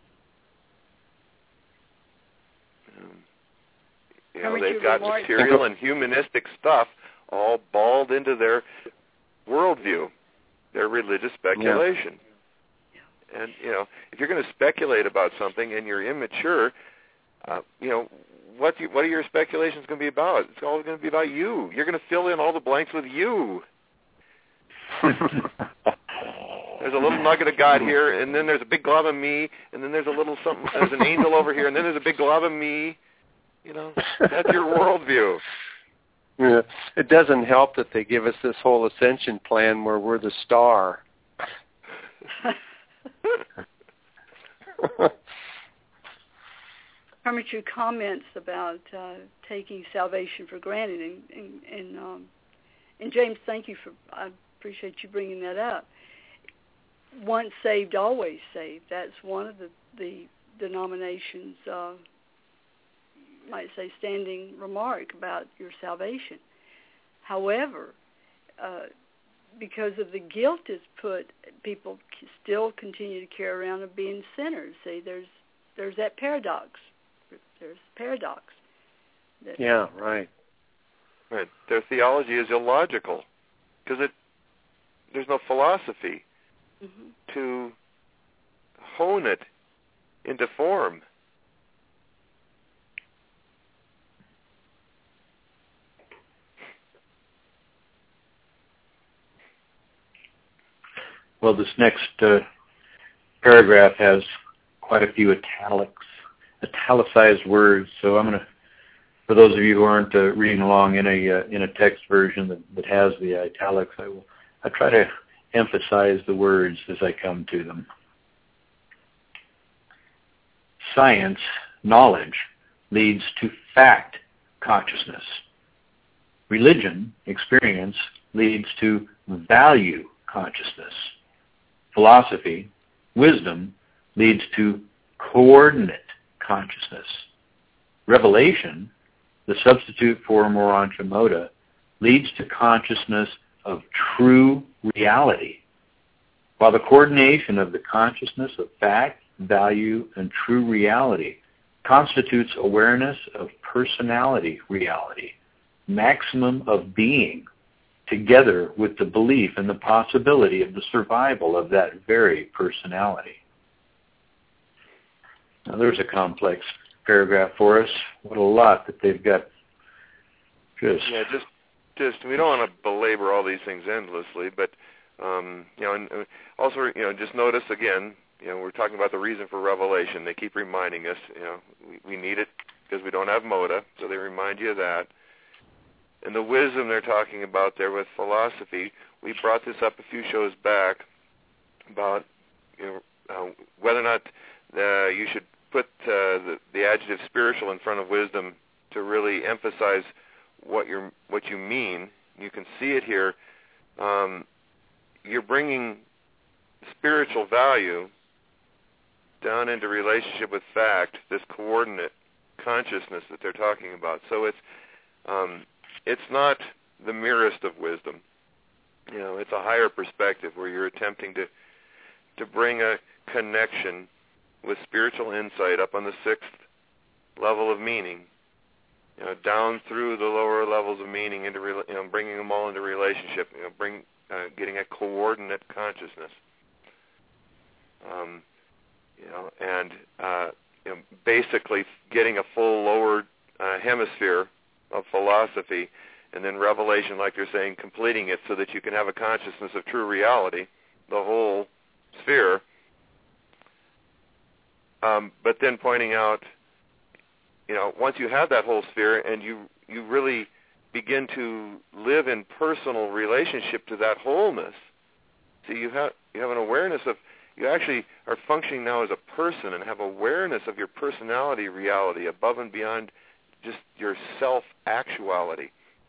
They've got material and humanistic stuff all balled into their worldview, their religious speculation. Yeah. And, if you're going to speculate about something and you're immature, what are your speculations going to be about? It's all going to be about you. You're going to fill in all the blanks with you. There's a little nugget of God here, and then there's a big glob of me, and then there's a little something, there's an angel over here, and then there's a big glob of me. That's your worldview. Yeah. It doesn't help that they give us this whole ascension plan where we're the star. Hermit, your comments about taking salvation for granted, and James, thank you I appreciate you bringing that up. Once saved, always saved. That's one of the denominations' might say standing remark about your salvation. However, because of the guilt is put, people still continue to carry around of being sinners. See, there's that paradox. There's paradox. Yeah, right. Right. Their theology is illogical because there's no philosophy to hone it into form. Well, this next paragraph has quite a few italicized words. So I'm going to, for those of you who aren't reading along in a text version that has the italics, I try to emphasize the words as I come to them. Science, knowledge, leads to fact consciousness, Religion, experience, leads to value consciousness. Philosophy, wisdom, leads to coordinate consciousness. Revelation, the substitute for Morancha Moda, leads to consciousness of true reality. While the coordination of the consciousness of fact, value, and true reality constitutes awareness of personality reality, maximum of being, together with the belief in the possibility of the survival of that very personality. Now there's a complex paragraph for us. What a lot that they've got. Just we don't want to belabor all these things endlessly, but and also just notice again, we're talking about the reason for revelation. They keep reminding us, we need it because we don't have Moda, so they remind you of that. And the wisdom they're talking about there with philosophy, we brought this up a few shows back about whether or not you should put the adjective spiritual in front of wisdom to really emphasize what you mean. You can see it here. You're bringing spiritual value down into relationship with fact, this coordinate consciousness that they're talking about. So it's not the merest of wisdom. It's a higher perspective where you're attempting to bring a connection with spiritual insight up on the sixth level of meaning, down through the lower levels of meaning into bringing them all into relationship. Getting a coordinate consciousness. Basically getting a full lower hemisphere of philosophy, and then revelation, like you're saying, completing it so that you can have a consciousness of true reality, the whole sphere. But then pointing out, once you have that whole sphere and you really begin to live in personal relationship to that wholeness, so you have an awareness of, you actually are functioning now as a person and have awareness of your personality reality above and beyond just your self-actuality.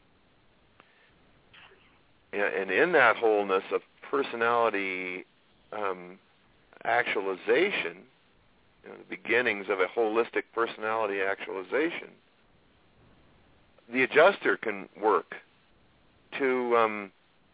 And in that wholeness of personality actualization, the beginnings of a holistic personality actualization, the adjuster can work to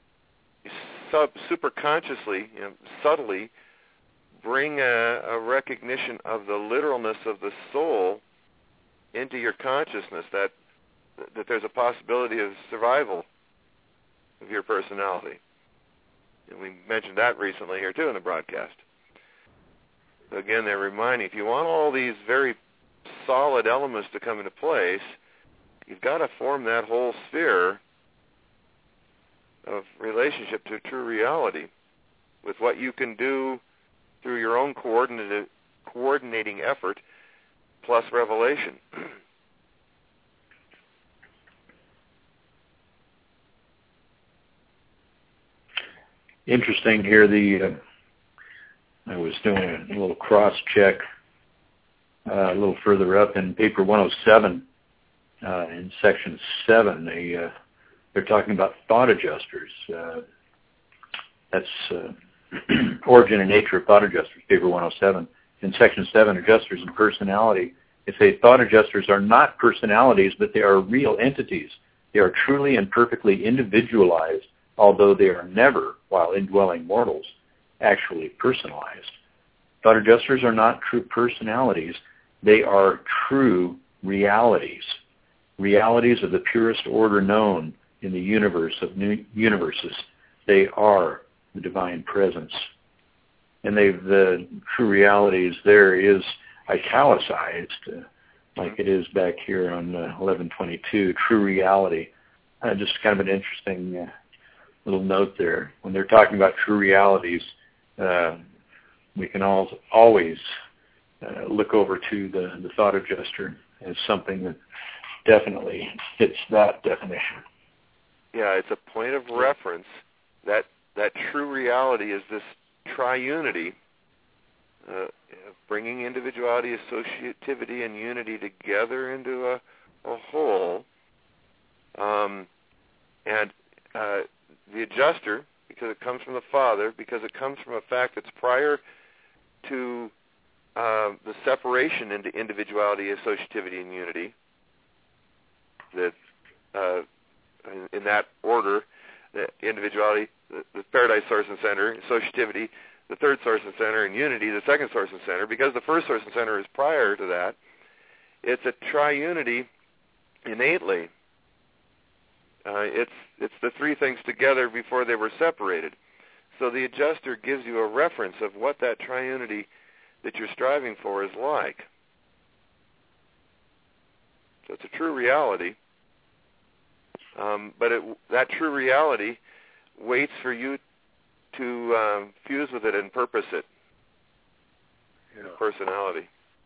super consciously, subtly bring a recognition of the literalness of the soul into your consciousness, that there's a possibility of survival of your personality. And we mentioned that recently here too in the broadcast. Again, they're reminding, if you want all these very solid elements to come into place, you've got to form that whole sphere of relationship to true reality with what you can do through your own coordinating effort plus revelation. Interesting here, I was doing a little cross-check a little further up in paper 107, in section 7, they're talking about thought adjusters. That's Origin and Nature of Thought Adjusters, paper 107. In section 7, Adjusters and Personality, they say thought adjusters are not personalities, but they are real entities. They are truly and perfectly individualized, although they are never, while indwelling mortals, actually personalized. Thought adjusters are not true personalities. They are true realities. Realities of the purest order known in the universe of universes. They are the divine presence. And the true realities there is italicized, like it is back here on 1122, true reality. Just kind of an interesting little note there. When they're talking about true realities, we can always look over to the thought adjuster as something that definitely fits that definition. Yeah, it's a point of reference. That true reality is this triunity, bringing individuality, associativity, and unity together into a whole. And the adjuster, because it comes from the Father, because it comes from a fact that's prior to the separation into individuality, associativity, and unity, that in that order, the individuality, the paradise source and center, associativity, the third source and center, and unity, the second source and center, because the first source and center is prior to that, it's a triunity innately. It's the three things together before they were separated. So the adjuster gives you a reference of what that triunity that you're striving for is like. So it's a true reality. But that true reality waits for you to fuse with it and purpose it. Yeah. Personality.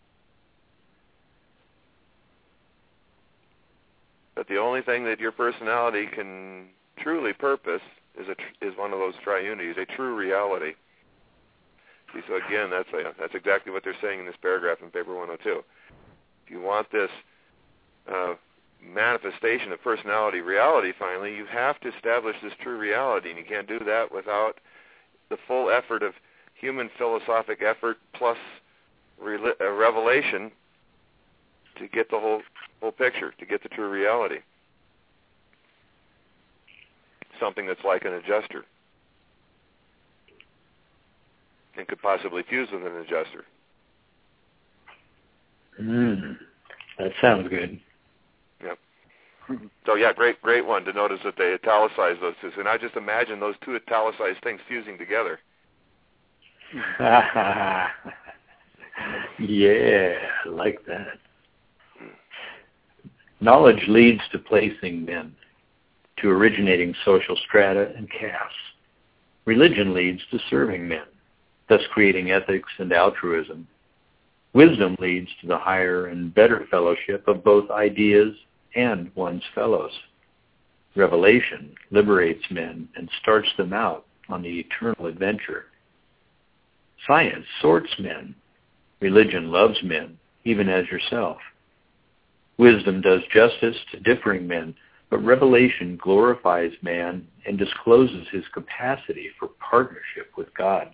But the only thing that your personality can truly purpose is one of those triunities, a true reality. See, so again, that's exactly what they're saying in this paragraph in paper 102. If you want this manifestation of personality reality, finally, you have to establish this true reality, and you can't do that without the full effort of human philosophic effort plus revelation to get the whole picture, to get the true reality. Something that's like an adjuster and could possibly fuse with an adjuster. That sounds good. Yep. So yeah, great one to notice that they italicized those two. So now just imagine those two italicized things fusing together. Yeah, I like that. Knowledge leads to placing men, to originating social strata and castes. Religion leads to serving men, thus creating ethics and altruism. Wisdom leads to the higher and better fellowship of both ideas and one's fellows. Revelation liberates men and starts them out on the eternal adventure. Science sorts men. Religion loves men, even as yourself. Wisdom does justice to differing men, but revelation glorifies man and discloses his capacity for partnership with God.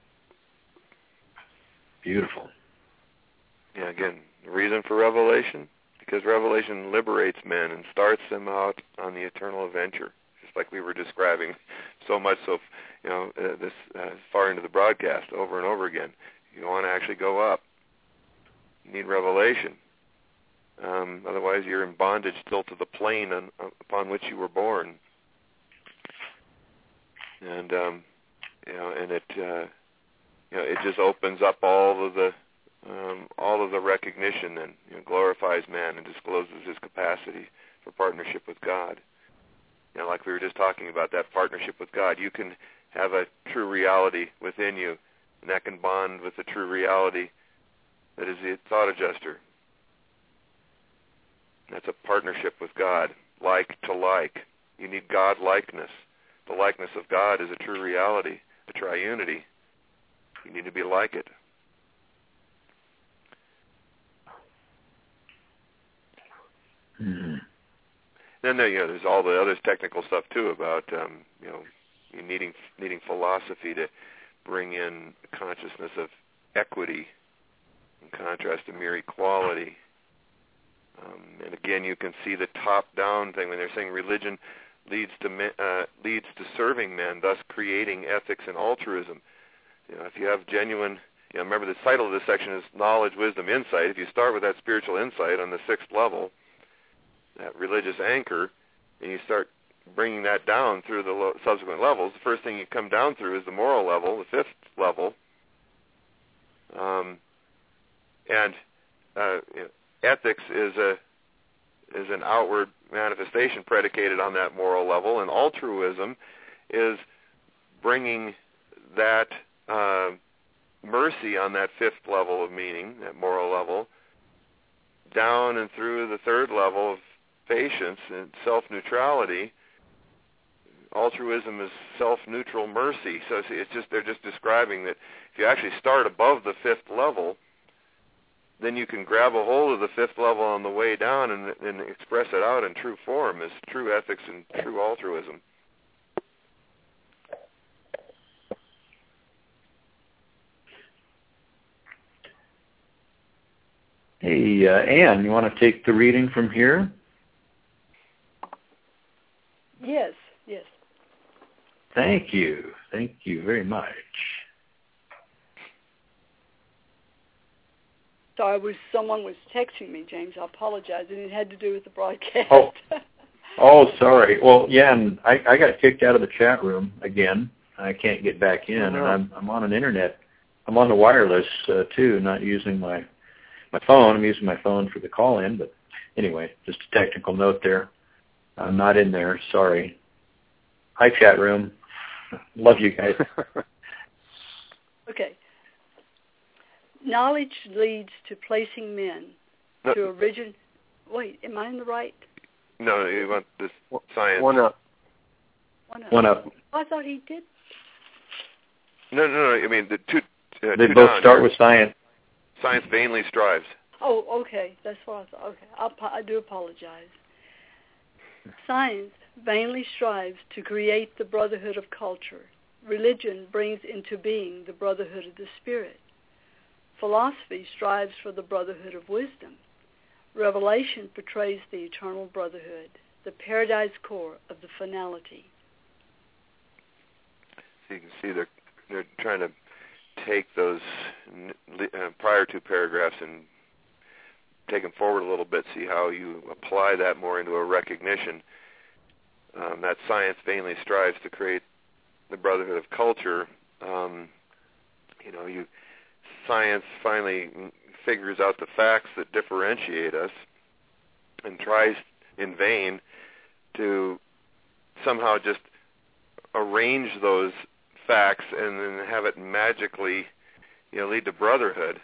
Beautiful. Yeah, again, the reason for revelation, because revelation liberates men and starts them out on the eternal adventure, just like we were describing so much so, this far into the broadcast over and over again. You want to actually go up. You need revelation. Otherwise, you're in bondage still to the plane upon which you were born. And it just opens up all of the recognition and glorifies man and discloses his capacity for partnership with God. Like we were just talking about, that partnership with God, you can have a true reality within you, and that can bond with the true reality that is the thought adjuster. That's a partnership with God, like to like. You need God likeness. The likeness of God is a true reality, a triunity. You need to be like it. Mm-hmm. Then there's all the other technical stuff too about you needing philosophy to bring in consciousness of equity in contrast to mere equality. And again, you can see the top-down thing when they're saying religion leads to serving men, thus creating ethics and altruism. If you have genuine, remember the title of this section is Knowledge, Wisdom, Insight. If you start with that spiritual insight on the 6th level, that religious anchor, and you start bringing that down through the subsequent levels, the first thing you come down through is the moral level, the 5th level. Ethics is an outward manifestation predicated on that moral level, and altruism is bringing that mercy on that 5th level of meaning, that moral level, down and through the 3rd level of patience and self-neutrality. Altruism is self-neutral mercy. So they're just describing that if you actually start above the 5th level, then you can grab a hold of the fifth level on the way down and express it out in true form as true ethics and true altruism. Hey, Anne, you want to take the reading from here? Yes. Thank you. Thank you very much. Sorry, someone was texting me, James. I apologize, and it had to do with the broadcast. Oh, sorry. Well, yeah, and I got kicked out of the chat room again. I can't get back in, and I'm on an internet. I'm on the wireless too, not using my phone. I'm using my phone for the call-in, but anyway, just a technical note there. I'm not in there. Sorry. Hi, chat room. Love you guys. Okay. Knowledge leads to placing men to origin. Wait, am I in the right? No, you want this science. One up. One up. Oh, I thought he did. No. I mean, the two. They both start with science. Science vainly strives. Oh, okay. That's what I thought. Okay, I do apologize. Science vainly strives to create the brotherhood of culture. Religion brings into being the brotherhood of the spirit. Philosophy strives for the brotherhood of wisdom. Revelation portrays the eternal brotherhood, the paradise core of the finality. So you can see they're trying to take those prior two paragraphs and take them forward a little bit, see how you apply that more into a recognition. That science vainly strives to create the brotherhood of culture. Science finally figures out the facts that differentiate us and tries in vain to somehow just arrange those facts and then have it magically, lead to brotherhood.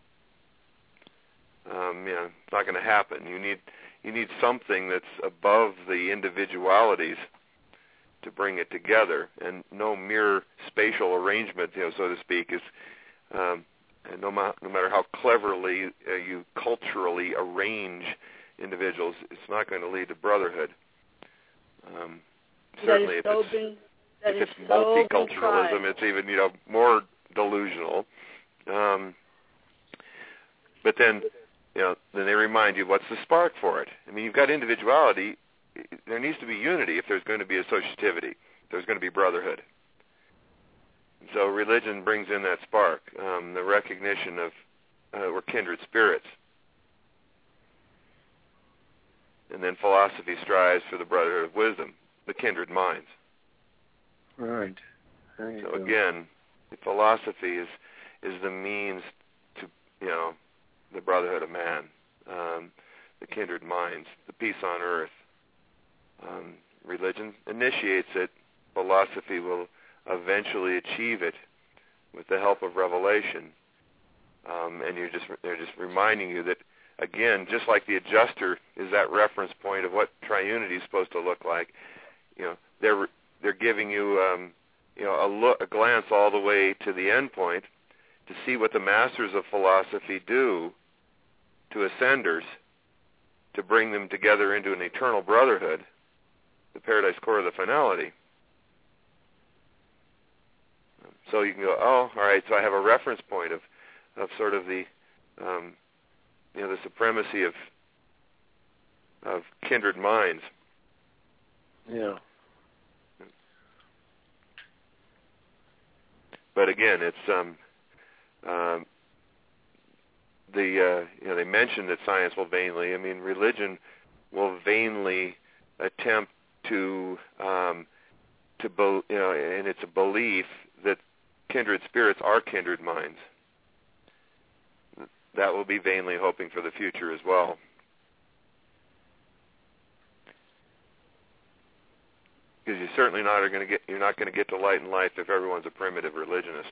It's not going to happen. You need something that's above the individualities to bring it together, and no mere spatial arrangement, so to speak, is. And no matter how cleverly you culturally arrange individuals, it's not going to lead to brotherhood. Certainly, if it's multiculturalism, it's even more delusional. But then they remind you, what's the spark for it? I mean, you've got individuality. There needs to be unity if there's going to be associativity. There's going to be brotherhood. So religion brings in that spark, the recognition of we're kindred spirits. And then philosophy strives for the brotherhood of wisdom, the kindred minds. Right. So again, philosophy is the means to, the brotherhood of man, the kindred minds, the peace on earth. Religion initiates it. Philosophy will eventually achieve it with the help of revelation. And they're just reminding you that, again, just like the adjuster is that reference point of what triunity is supposed to look like, they're giving you a glance all the way to the end point to see what the masters of philosophy do to ascenders to bring them together into an eternal brotherhood, the paradise core of the finality. So you can go, oh, all right, so I have a reference point of sort of the, the supremacy of kindred minds. Yeah. But again, it's they mention that science will vainly. I mean, religion will vainly attempt to and it's a belief that kindred spirits are kindred minds. That will be vainly hoping for the future as well. Because you're not going to get to light and life if everyone's a primitive religionist.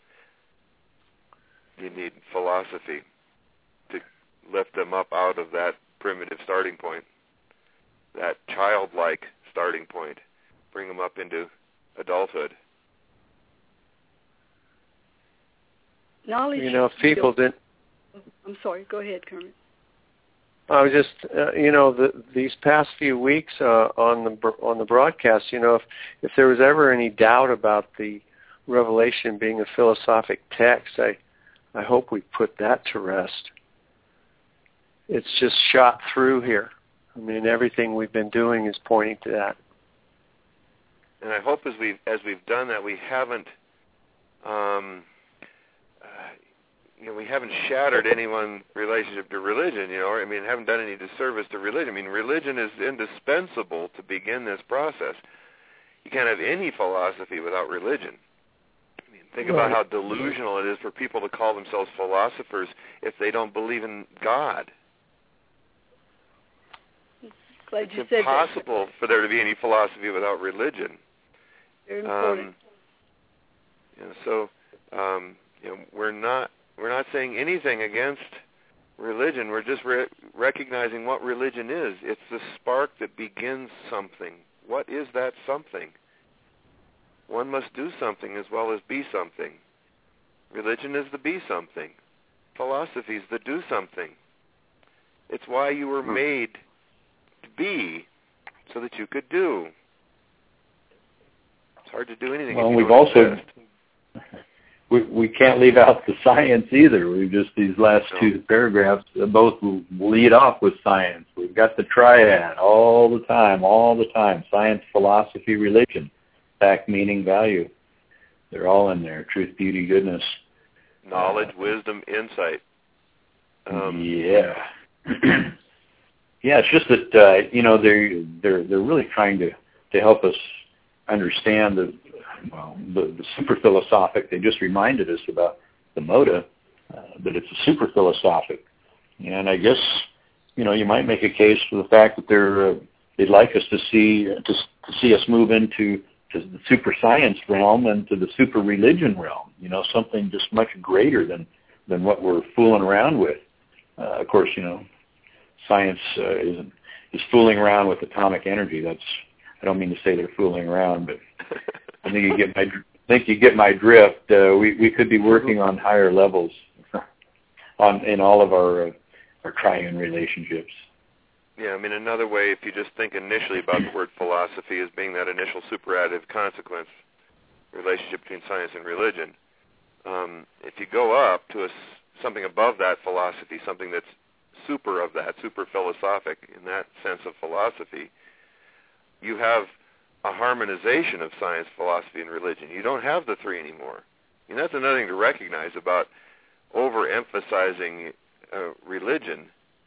You need philosophy to lift them up out of that primitive starting point, that childlike starting point, bring them up into adulthood. Knowledge. If people didn't. I'm sorry. Go ahead, Kermit. I was just, these past few weeks on the broadcast, if there was ever any doubt about the Revelation being a philosophic text, I hope we put that to rest. It's just shot through here. I mean, everything we've been doing is pointing to that. And I hope as we've done that, we haven't, we haven't shattered anyone's relationship to religion. Haven't done any disservice to religion. I mean, religion is indispensable to begin this process. You can't have any philosophy without religion. I mean, think about how delusional it is for people to call themselves philosophers if they don't believe in God. Glad you it's said impossible for there to be any philosophy without religion. Very important. We're not saying anything against religion. We're just recognizing what religion is. It's the spark that begins something. What is that something? One must do something as well as be something. Religion is the be something. Philosophy is the do something. It's why you were made to be, so that you could do. It's hard to do anything. Well, we've also we can't leave out the science either. We've just these last two paragraphs both lead off with science. We've got the triad all the time. Science, philosophy, religion. Fact, meaning, value. They're all in there. Truth, beauty, goodness. Knowledge, wisdom, insight. Yeah. Yeah, it's just that they're really trying to help us understand the super philosophic. They just reminded us about the moda, that it's a super philosophic, and I guess you might make a case for the fact that they'd like us to see us move into the super science realm and to the super religion realm. Something just much greater than what we're fooling around with. Of course, science is fooling around with atomic energy. I don't mean to say they're fooling around, but I think you get my drift. We could be working on higher levels in all of our triune relationships. Yeah, another way, if you just think initially about the word philosophy as being that initial superadditive consequence relationship between science and religion, if you go up to something above that philosophy, something that's super of that, super philosophic in that sense of philosophy, you have a harmonization of science, philosophy, and religion. You don't have the three anymore. That's another thing to recognize about overemphasizing religion.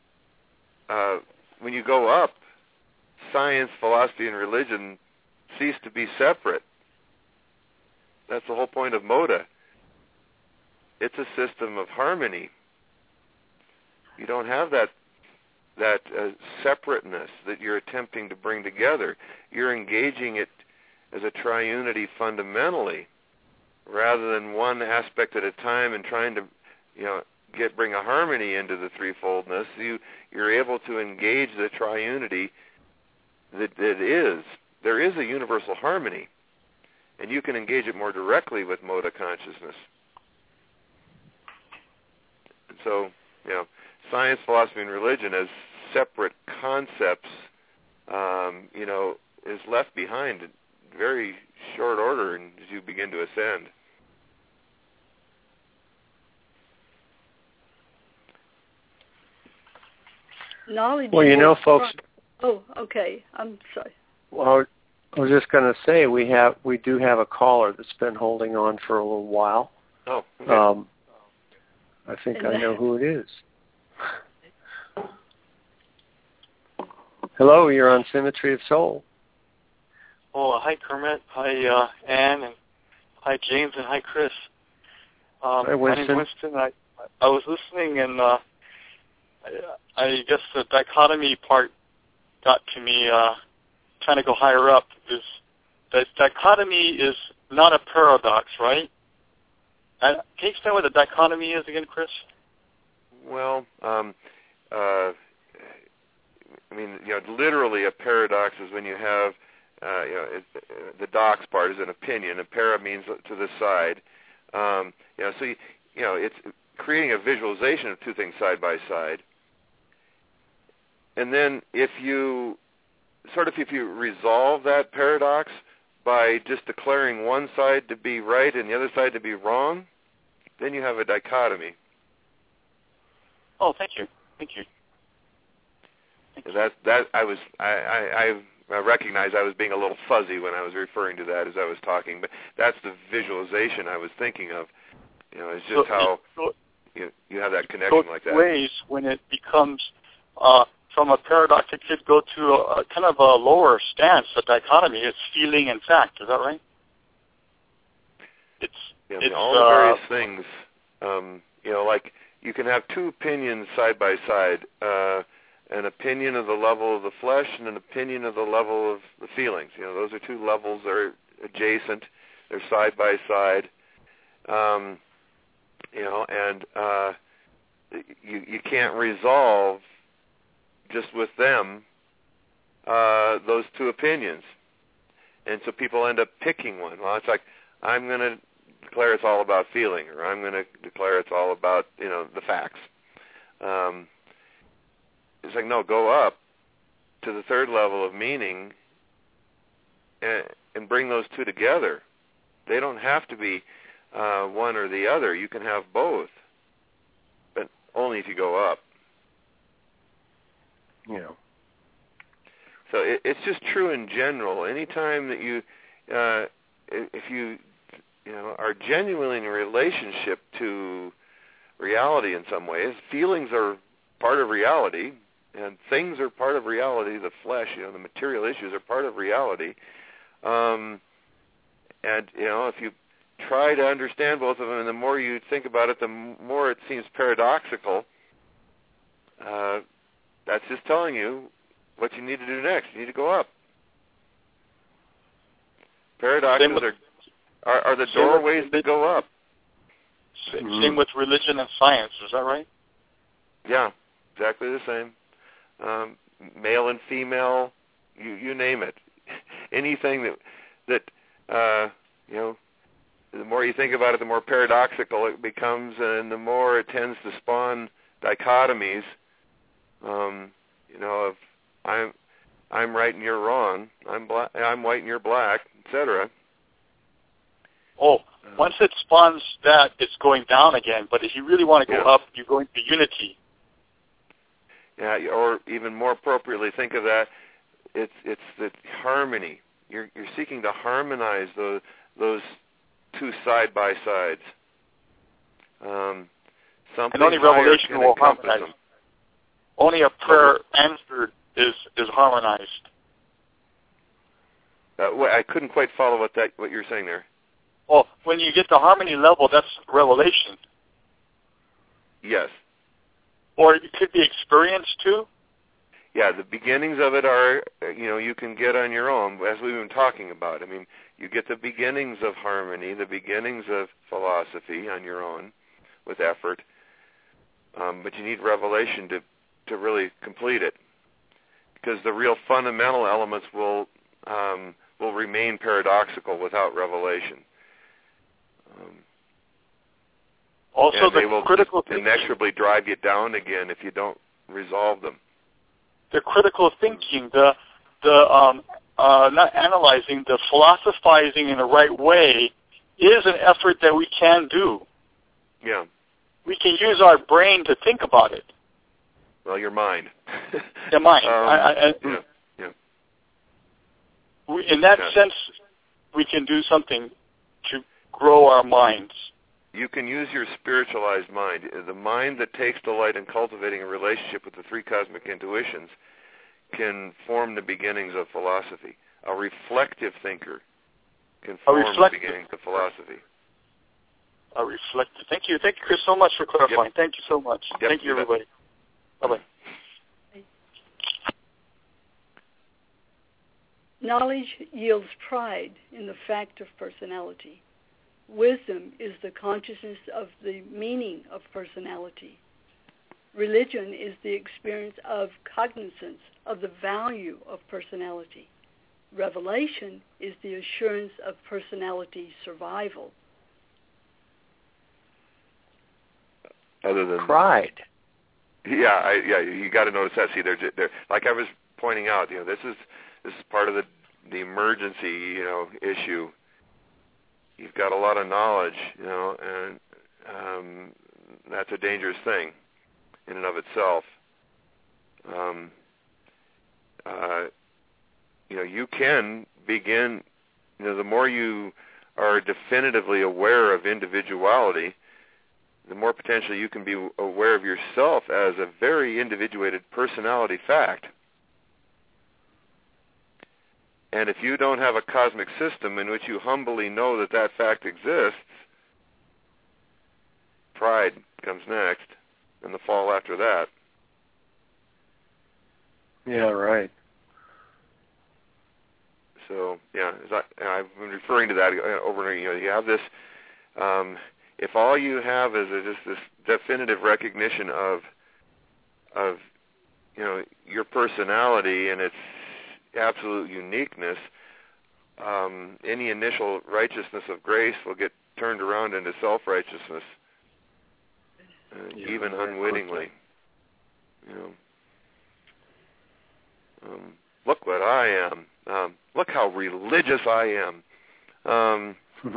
When you go up, science, philosophy, and religion cease to be separate. That's the whole point of moda. It's a system of harmony. You don't have that separateness that you're attempting to bring together. You're engaging it as a triunity fundamentally, rather than one aspect at a time and trying to, bring a harmony into the threefoldness. You're able to engage the triunity that is. There is a universal harmony, and you can engage it more directly with moda consciousness. And so, science, philosophy, and religion as separate concepts, is left behind in very short order as you begin to ascend. Knowledge. Well, folks. Oh, okay. I'm sorry. Well, I was just going to say we do have a caller that's been holding on for a little while. Oh. Okay. I think I know who it is. Hello, you're on Symmetry of Soul. Oh, hi, Kermit. Hi, Ann, and hi, James, and hi, Chris. Hi, Winston. My name's Winston. I was listening, and I guess the dichotomy part got to me trying to go higher up. The dichotomy is not a paradox, right? Can you explain what the dichotomy is again, Chris? Well, literally a paradox is when you have, the dox part is an opinion. A para means to the side. It's creating a visualization of two things side by side. And then if you resolve that paradox by just declaring one side to be right and the other side to be wrong, then you have a dichotomy. Oh, thank you. I recognize I was being a little fuzzy when I was referring to that as I was talking, but that's the visualization I was thinking of. It's just how you have that connection like that. Ways when it becomes from a paradox, it could go to a kind of a lower stance, a dichotomy. It's feeling and fact. Is that right? It's all the various things. Like you can have two opinions side by side. An opinion of the level of the flesh and an opinion of the level of the feelings. Those are two levels that are adjacent. They're side by side. And you can't resolve just with them those two opinions. And so people end up picking one. Well, it's like, I'm going to declare it's all about feeling, or I'm going to declare it's all about, the facts. It's like, no, go up to the third level of meaning and bring those two together. They don't have to be one or the other. You can have both, but only if you go up. So it's just true in general. Anytime that you, if you, are genuinely in a relationship to reality in some ways, feelings are part of reality, and things are part of reality. The flesh, the material issues are part of reality. And if you try to understand both of them, and the more you think about it, the more it seems paradoxical. That's just telling you what you need to do next. You need to go up. Paradoxes are the doorways that go up. Same with religion and science. Is that right? Yeah, exactly the same. Male and female, you name it. Anything that the more you think about it, the more paradoxical it becomes, and the more it tends to spawn dichotomies. Of I'm right and you're wrong. I'm white and you're black, etc. Oh, once it spawns that, it's going down again. But if you really want to go up, you're going to unity. Yeah, or even more appropriately, think of that. It's the harmony. You're seeking to harmonize those two side by sides. Something and only revelation will harmonize them. Only a prayer answered is harmonized. I couldn't quite follow what you're saying there. Well, when you get the harmony level, that's revelation. Yes. Or it could be experienced too? Yeah, the beginnings of it are, you can get on your own, as we've been talking about. I mean, you get the beginnings of harmony, the beginnings of philosophy on your own with effort, but you need revelation to really complete it, because the real fundamental elements will remain paradoxical without revelation. Also, and they will critical inexorably drive you down again if you don't resolve them. The critical thinking, the not analyzing, the philosophizing in the right way is an effort that we can do. Yeah. We can use our brain to think about it. Well, your mind. Your mind. Yeah. In that sense, we can do something to grow our minds. You can use your spiritualized mind, the mind that takes delight in cultivating a relationship with the three cosmic intuitions, can form the beginnings of philosophy. A reflective thinker can form the beginnings of philosophy. A reflective. Thank you, Chris, so much for clarifying. Yep. Thank you so much. Yep. Thank you, everybody. Bye-bye. Knowledge yields pride in the fact of personality. Wisdom is the consciousness of the meaning of personality. Religion is the experience of cognizance of the value of personality. Revelation is the assurance of personality survival. other than pride. Yeah, you got to notice that. See, they're like I was pointing out. This is part of the emergency, issue. You've got a lot of knowledge, and that's a dangerous thing in and of itself. You can begin. The more you are definitively aware of individuality, the more potentially you can be aware of yourself as a very individuated personality fact. And if you don't have a cosmic system in which you humbly know that that fact exists, pride comes next, and the fall after that. Yeah, right. So, I've been referring to that over and over. You have this, if all you have is just this definitive recognition of your personality and its absolute uniqueness, any initial righteousness of grace will get turned around into self-righteousness, even unwittingly. Look what I am. Look how religious I am.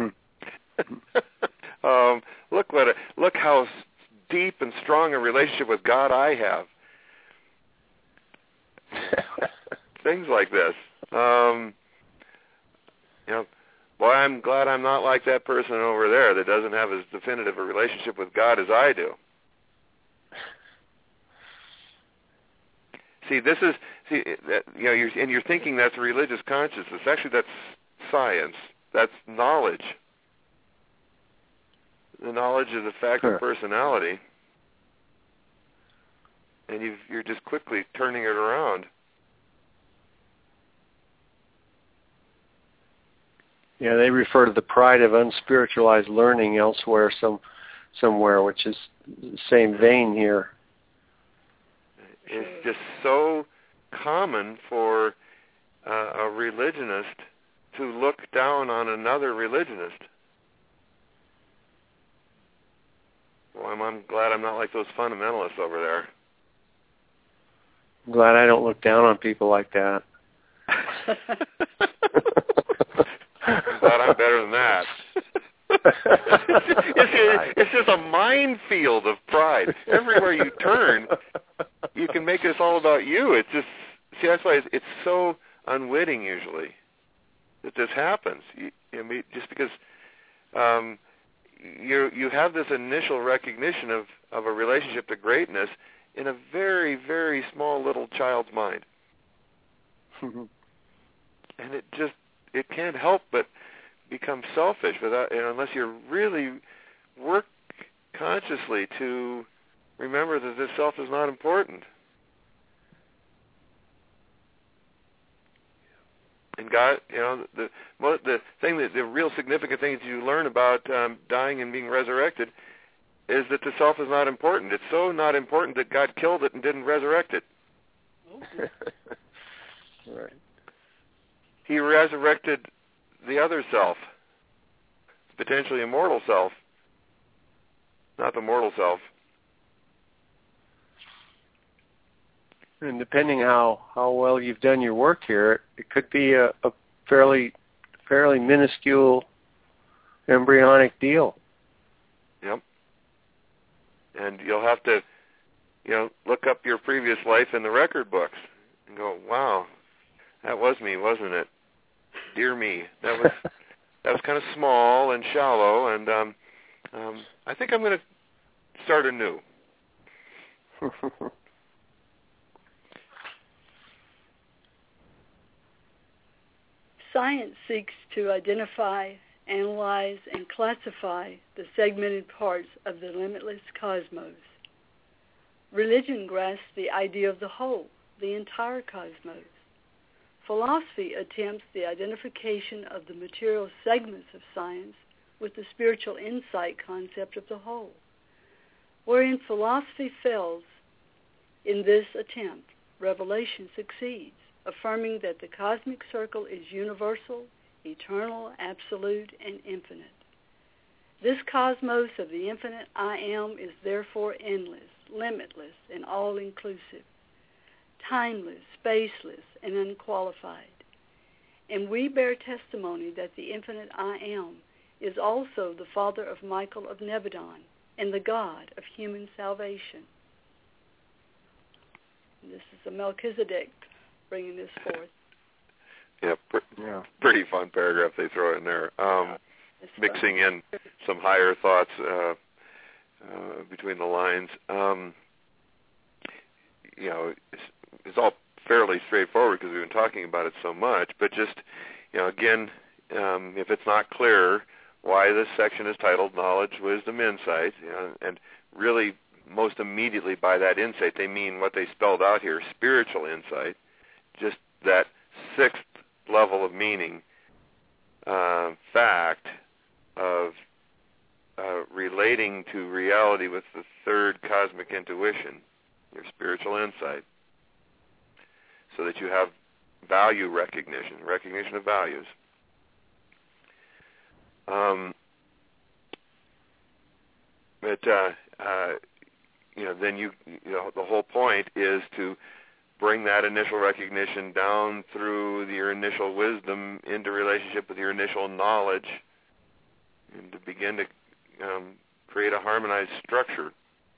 Look how deep and strong a relationship with God I have. Things like this. Boy, I'm glad I'm not like that person over there that doesn't have as definitive a relationship with God as I do. You're thinking that's religious consciousness. Actually, that's science. That's knowledge. The knowledge of the fact of personality, and you're just quickly turning it around. Yeah, they refer to the pride of unspiritualized learning elsewhere, somewhere, which is the same vein here. It's just so common for a religionist to look down on another religionist. Well, I'm glad I'm not like those fundamentalists over there. I'm glad I don't look down on people like that. I'm glad I'm better than that. It's just a minefield of pride. Everywhere you turn, you can make this all about you. It's just, that's why it's so unwitting usually that this happens. Just because you have this initial recognition of a relationship to greatness in a very, very small little child's mind. And it can't help but become selfish unless you really work consciously to remember that this self is not important. And God, the real significant thing that you learn about dying and being resurrected is that the self is not important. It's so not important that God killed it and didn't resurrect it. Right. He resurrected the other self, potentially immortal self, not the mortal self. And depending how well you've done your work here, it could be a fairly minuscule embryonic deal. Yep. And you'll have to, look up your previous life in the record books and go, wow, that was me, wasn't it? Dear me, that was kind of small and shallow, and I think I'm going to start anew. Science seeks to identify, analyze, and classify the segmented parts of the limitless cosmos. Religion grasps the idea of the whole, the entire cosmos. Philosophy attempts the identification of the material segments of science with the spiritual insight concept of the whole. Wherein philosophy fails in this attempt, revelation succeeds, affirming that the cosmic circle is universal, eternal, absolute, and infinite. This cosmos of the infinite I Am is therefore endless, limitless, and all-inclusive, timeless, spaceless, and unqualified. And we bear testimony that the infinite I Am is also the Father of Michael of Nebadon and the God of human salvation. And this is a Melchizedek bringing this forth. Pretty fun paragraph they throw in there, mixing in some higher thoughts between the lines. It's all fairly straightforward because we've been talking about it so much, but just, again, if it's not clear why this section is titled Knowledge, Wisdom, Insight, and really most immediately by that insight they mean what they spelled out here, spiritual insight, just that sixth level of meaning, fact of relating to reality with the third cosmic intuition, your spiritual insight, so that you have value recognition of values. Then the whole point is to bring that initial recognition down through your initial wisdom into relationship with your initial knowledge, and to begin to create a harmonized structure.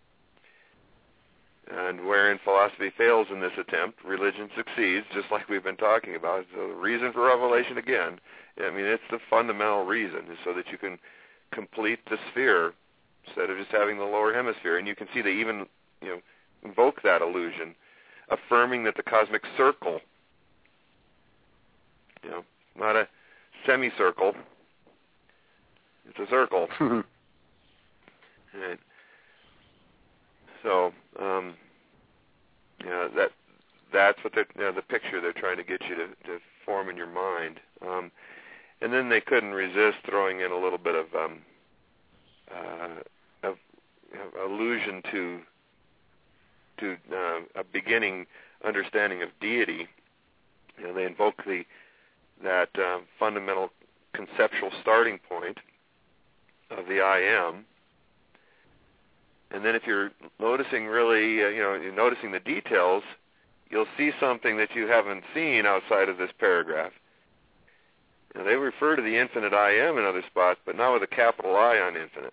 And wherein philosophy fails in this attempt, religion succeeds, just like we've been talking about. So the reason for revelation, again, it's the fundamental reason, is so that you can complete the sphere instead of just having the lower hemisphere. And you can see they even invoke that illusion, affirming that the cosmic circle, not a semicircle, it's a circle. Right. So, that's what the picture they're trying to get you to form in your mind. And then they couldn't resist throwing in a little bit of allusion to a beginning understanding of deity. They invoke that fundamental conceptual starting point of the I Am. And then if you're noticing you're noticing the details, you'll see something that you haven't seen outside of this paragraph. They refer to the infinite I Am in other spots, but not with a capital I on infinite.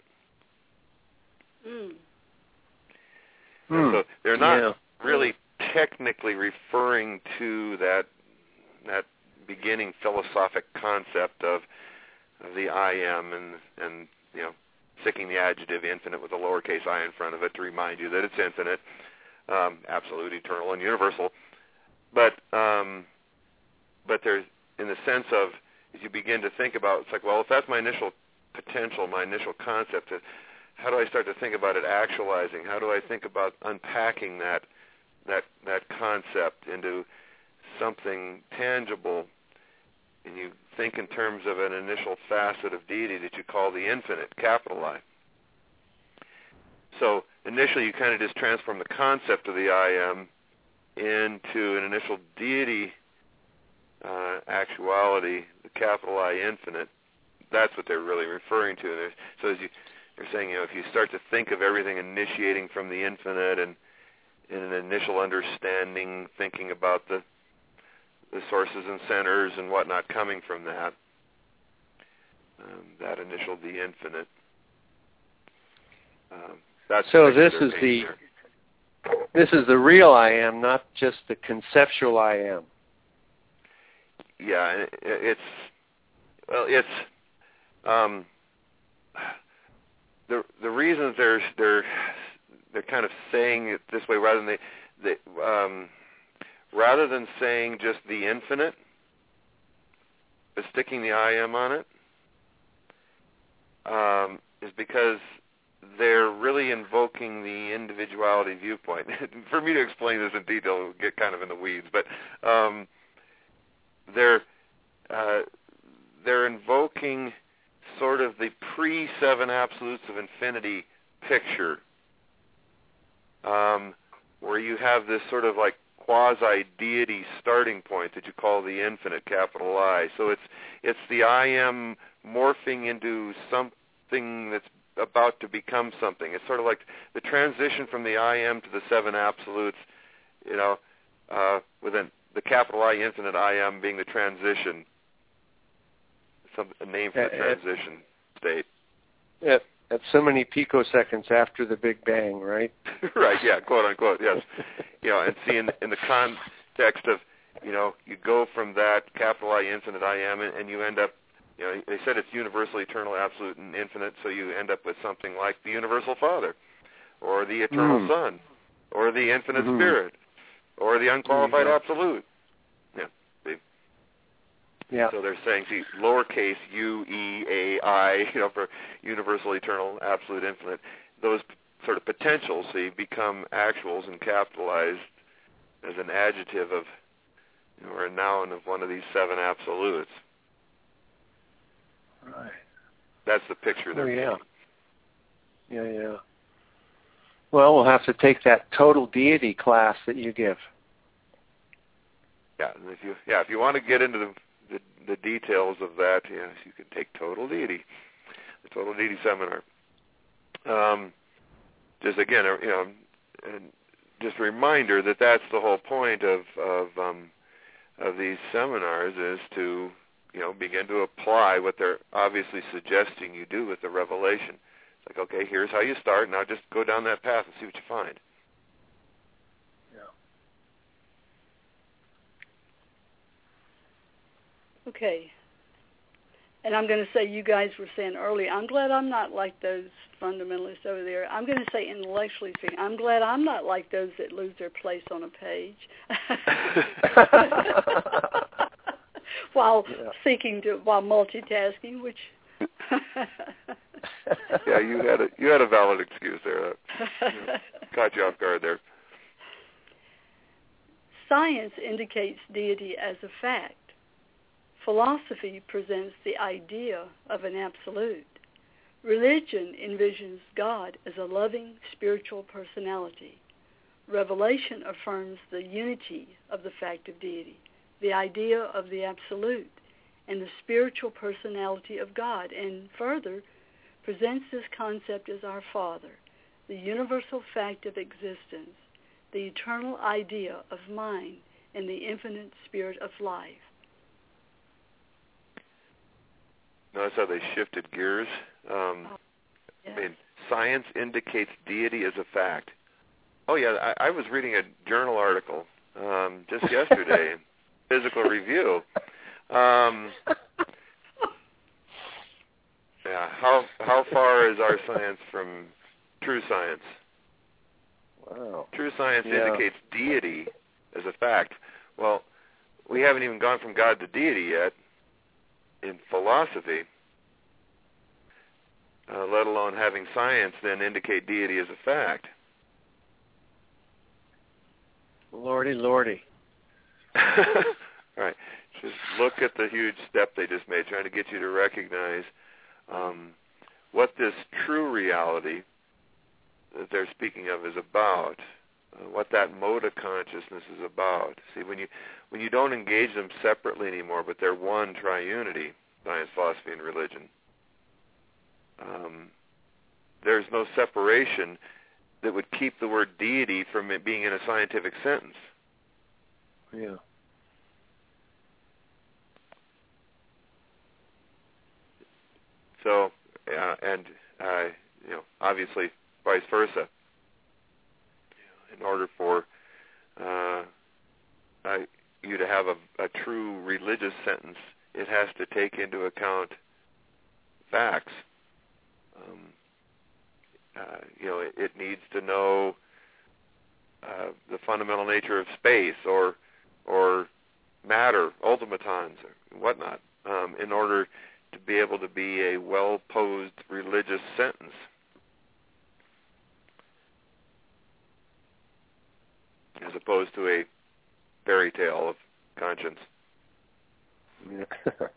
So they're not really technically referring to that beginning philosophic concept of the I Am and sticking the adjective infinite with a lowercase I in front of it to remind you that it's infinite, absolute, eternal, and universal. But there's, in the sense of, as you begin to think about, it's like, well, if that's my initial potential, my initial concept, how do I start to think about it actualizing? How do I think about unpacking that concept into something tangible? And you think in terms of an initial facet of deity that you call the infinite, capital I. So initially you kind of just transform the concept of the I Am into an initial deity actuality, the capital I infinite. That's what they're really referring to. So as you're saying, if you start to think of everything initiating from the infinite and in an initial understanding, thinking about the sources and centers and whatnot coming from that initial, the infinite. That's so this is the real I Am, not just the conceptual I Am. Yeah, it's the reasons they're kind of saying it this way rather than saying just the infinite, but sticking the I Am on it, is because they're really invoking the individuality viewpoint. For me to explain this in detail, we'll get kind of in the weeds, but they're invoking sort of the pre-seven absolutes of infinity picture, where you have this sort of like quasi-deity starting point that you call the infinite, capital I. So it's the I Am morphing into something that's about to become something. It's sort of like the transition from the I am to the seven absolutes, with the capital I, infinite I am being the transition, a name for the transition state. At so many picoseconds after the Big Bang, right? Right, yeah, quote unquote, yes. And see in the context of, you go from that capital I, infinite I am, and you end up, they said it's universal, eternal, absolute, and infinite, so you end up with something like the universal Father, or the eternal Son, or the infinite Spirit, or the unqualified absolute. Yeah. So they're saying, see, lowercase u-e-a-i, for universal, eternal, absolute, infinite, those sort of potentials, see, become actuals and capitalized as an adjective of, or a noun of one of these seven absolutes. Right. That's the picture they're painting. Yeah. Well, we'll have to take that total deity class that you give. Yeah, and if you want to get into the details of that, yes, you can take Total Deity, the Total Deity seminar. Just again, and just a reminder that that's the whole point of these seminars, is to begin to apply what they're obviously suggesting you do with the revelation. It's like, okay, here's how you start. Now just go down that path and see what you find. Okay. And I'm going to say, you guys were saying earlier, I'm glad I'm not like those fundamentalists over there. I'm going to say, intellectually speaking, I'm glad I'm not like those that lose their place on a page while multitasking, which yeah, you had a valid excuse there. Caught you off guard there. Science indicates deity as a fact. Philosophy presents the idea of an absolute. Religion envisions God as a loving spiritual personality. Revelation affirms the unity of the fact of deity, the idea of the absolute, and the spiritual personality of God, and further presents this concept as our Father, the universal fact of existence, the eternal idea of mind, and the infinite spirit of life. Notice how they shifted gears. Yes. I mean, science indicates deity as a fact. Oh, yeah, I was reading a journal article just yesterday, Physical Review. Yeah, how far is our science from true science? Wow. True science indicates deity as a fact. Well, we haven't even gone from God to deity yet in philosophy, let alone having science then indicate deity as a fact. Lordy. Right. Just look at the huge step they just made, trying to get you to recognize what this true reality that they're speaking of is about, what that mode of consciousness is about. See, when you don't engage them separately anymore, but they're one triunity, science, philosophy, and religion, there's no separation that would keep the word deity from it being in a scientific sentence. Yeah. So, obviously, vice versa. In order for you to have a true religious sentence, it has to take into account facts. It needs to know the fundamental nature of space or matter, automatons, or whatnot, in order to be able to be a well-posed religious sentence. As opposed to a fairy tale of conscience. Yeah.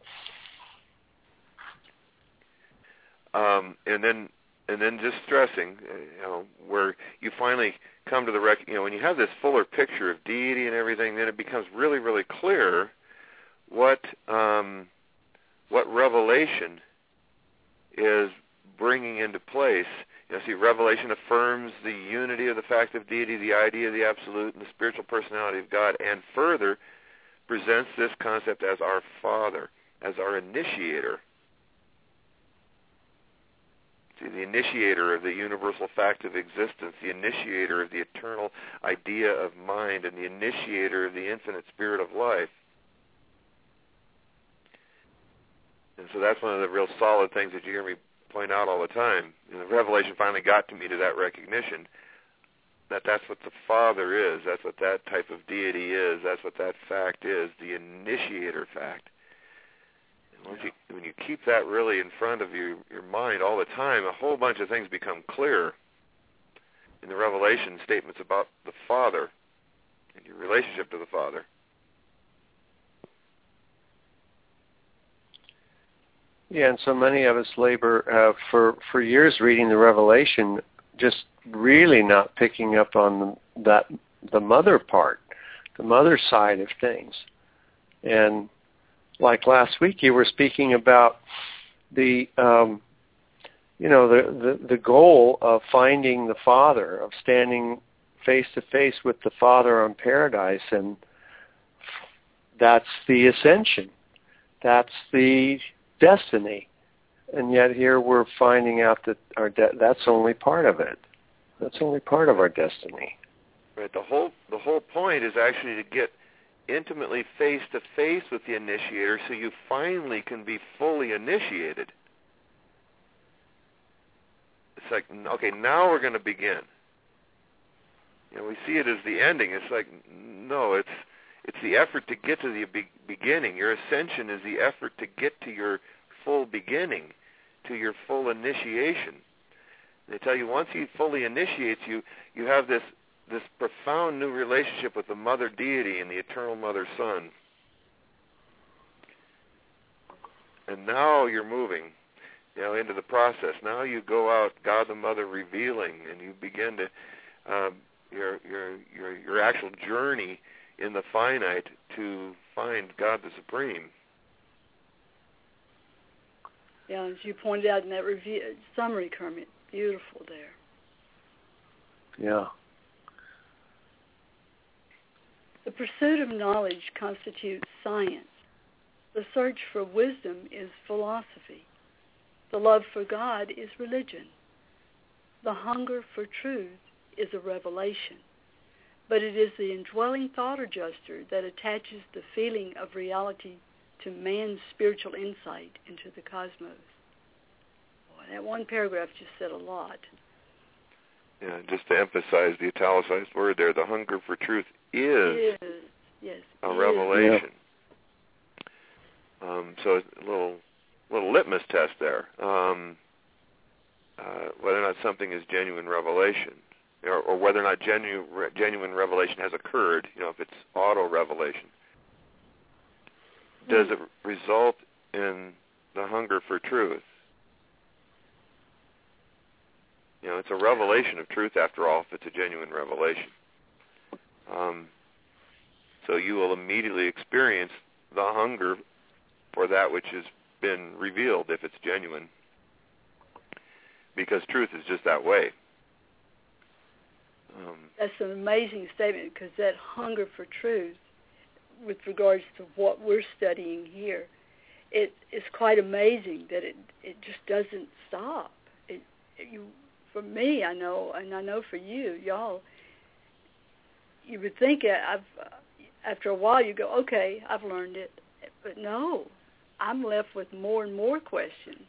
And then just stressing, where you finally come to the when you have this fuller picture of deity and everything, then it becomes really, really clear what revelation is bringing into place. See, Revelation affirms the unity of the fact of deity, the idea of the absolute, and the spiritual personality of God, and further presents this concept as our Father, as our initiator. See, the initiator of the universal fact of existence, the initiator of the eternal idea of mind, and the initiator of the infinite spirit of life. And so that's one of the real solid things that you hear me point out all the time. Revelation finally got to me to that recognition that that's what the Father is, that's what that type of deity is, that's what that fact is, the initiator fact. When you keep that really in front of your mind all the time, a whole bunch of things become clear in the Revelation statements about the Father and your relationship to the Father. Yeah, and so many of us labor for years reading the Revelation, just really not picking up on the mother part, the mother side of things. And like last week, you were speaking about the goal of finding the Father, of standing face to face with the Father on Paradise, and that's the ascension. That's the destiny. And yet here we're finding out that that's only part of it. That's only part of our destiny. Right. The whole point is actually to get intimately face-to-face with the initiator so you finally can be fully initiated. It's like, okay, now we're going to begin. We see it as the ending. It's like, no, it's the effort to get to the beginning. Your ascension is the effort to get to your full beginning, to your full initiation. They tell you once he fully initiates you, you have this profound new relationship with the mother deity and the eternal mother son. And now you're moving, into the process. Now you go out, God the Mother revealing, and you begin to your actual journey in the finite to find God the Supreme. Yeah, as you pointed out in that summary, Kermit, beautiful there. Yeah. The pursuit of knowledge constitutes science. The search for wisdom is philosophy. The love for God is religion. The hunger for truth is a revelation. But it is the indwelling thought adjuster that attaches the feeling of reality to man's spiritual insight into the cosmos. Boy, that one paragraph just said a lot. Yeah, just to emphasize the italicized word there, the hunger for truth is a revelation. Yeah. So a little litmus test there, whether or not something is genuine revelation, or whether or not genuine revelation has occurred. If it's auto revelation, does it result in the hunger for truth? It's a revelation of truth after all, if it's a genuine revelation. So you will immediately experience the hunger for that which has been revealed if it's genuine, because truth is just that way. That's an amazing statement, because that hunger for truth, with regards to what we're studying here, it is quite amazing that it just doesn't stop. For me, I know, and I know for y'all, you would think after a while you go, okay, I've learned it. But no, I'm left with more and more questions.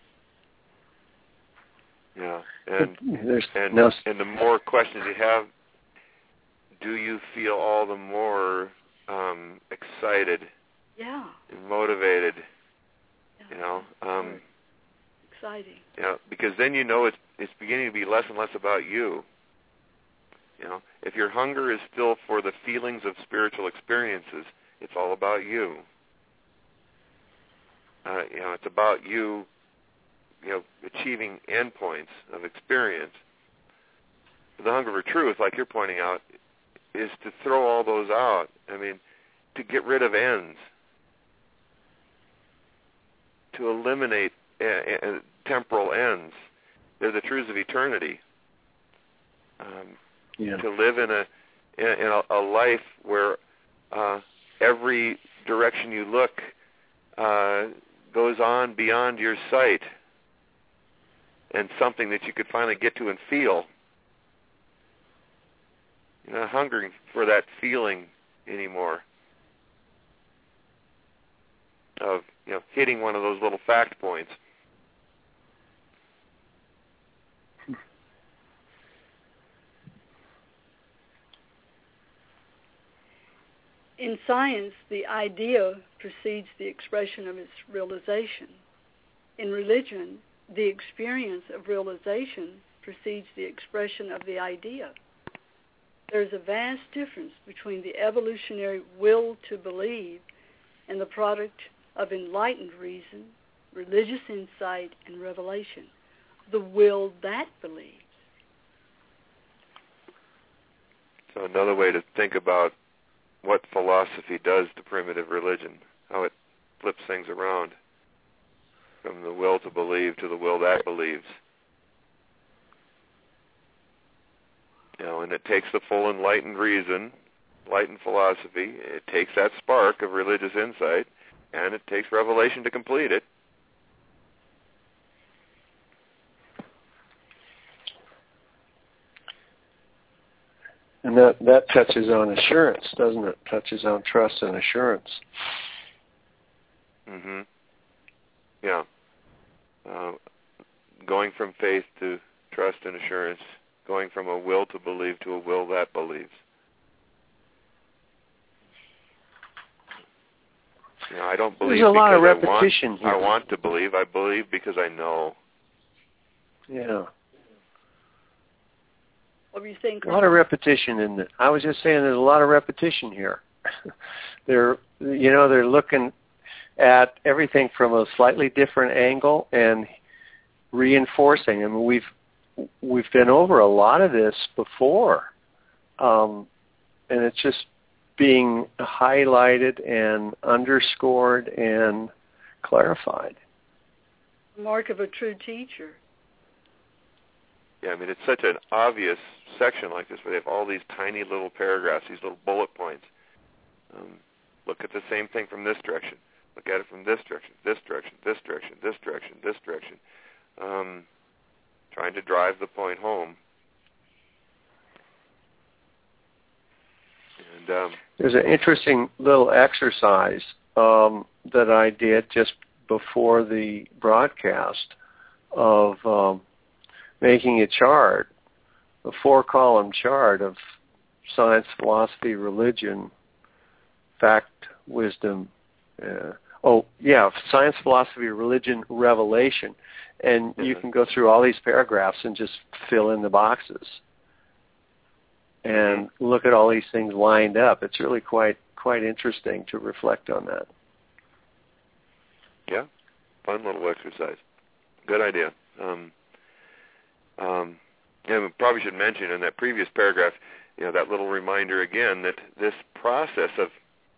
Yeah, and the more questions you have, do you feel all the more excited? Yeah. And motivated? Yeah. Exciting. Yeah, because then it's beginning to be less and less about you. If your hunger is still for the feelings of spiritual experiences, it's all about you. It's about you, achieving endpoints of experience. The hunger for truth, like you're pointing out, is to throw all those out. To get rid of ends, to eliminate temporal ends, they're the truths of eternity. Yeah. To live in a life where every direction you look goes on beyond your sight, and something that you could finally get to and feel. You're not hungering for that feeling anymore of hitting one of those little fact points. In science, the idea precedes the expression of its realization. In religion, the experience of realization precedes the expression of the idea. There's a vast difference between the evolutionary will to believe and the product of enlightened reason, religious insight, and revelation, the will that believes. So another way to think about what philosophy does to primitive religion, how it flips things around from the will to believe to the will that believes. And it takes the full enlightened reason, enlightened philosophy, it takes that spark of religious insight, and it takes revelation to complete it. And that touches on assurance, doesn't it? Touches on trust and assurance. Mm-hmm. Yeah. Going from faith to trust and assurance, going from a will to believe to a will that believes. I don't believe There's a lot of because repetition here. I want to believe. I believe because I know. Yeah. What were you saying, Colonel? A lot of repetition in it. I was just saying there's a lot of repetition here. They're looking at everything from a slightly different angle and reinforcing. I mean, we've been over a lot of this before, and it's just being highlighted and underscored and clarified. The mark of a true teacher. Yeah, I mean, it's such an obvious section like this where they have all these tiny little paragraphs, these little bullet points. Look at the same thing from this direction. Look at it from this direction, this direction, this direction, this direction, this direction. Trying to drive the point home. And there's an interesting little exercise that I did just before the broadcast of making a chart, a 4-column chart of science, philosophy, religion, fact, wisdom. Science, philosophy, religion, revelation. And you can go through all these paragraphs and just fill in the boxes and look at all these things lined up. It's really quite interesting to reflect on that. Yeah, fun little exercise. Good idea. And we probably should mention in that previous paragraph, that little reminder again that this process of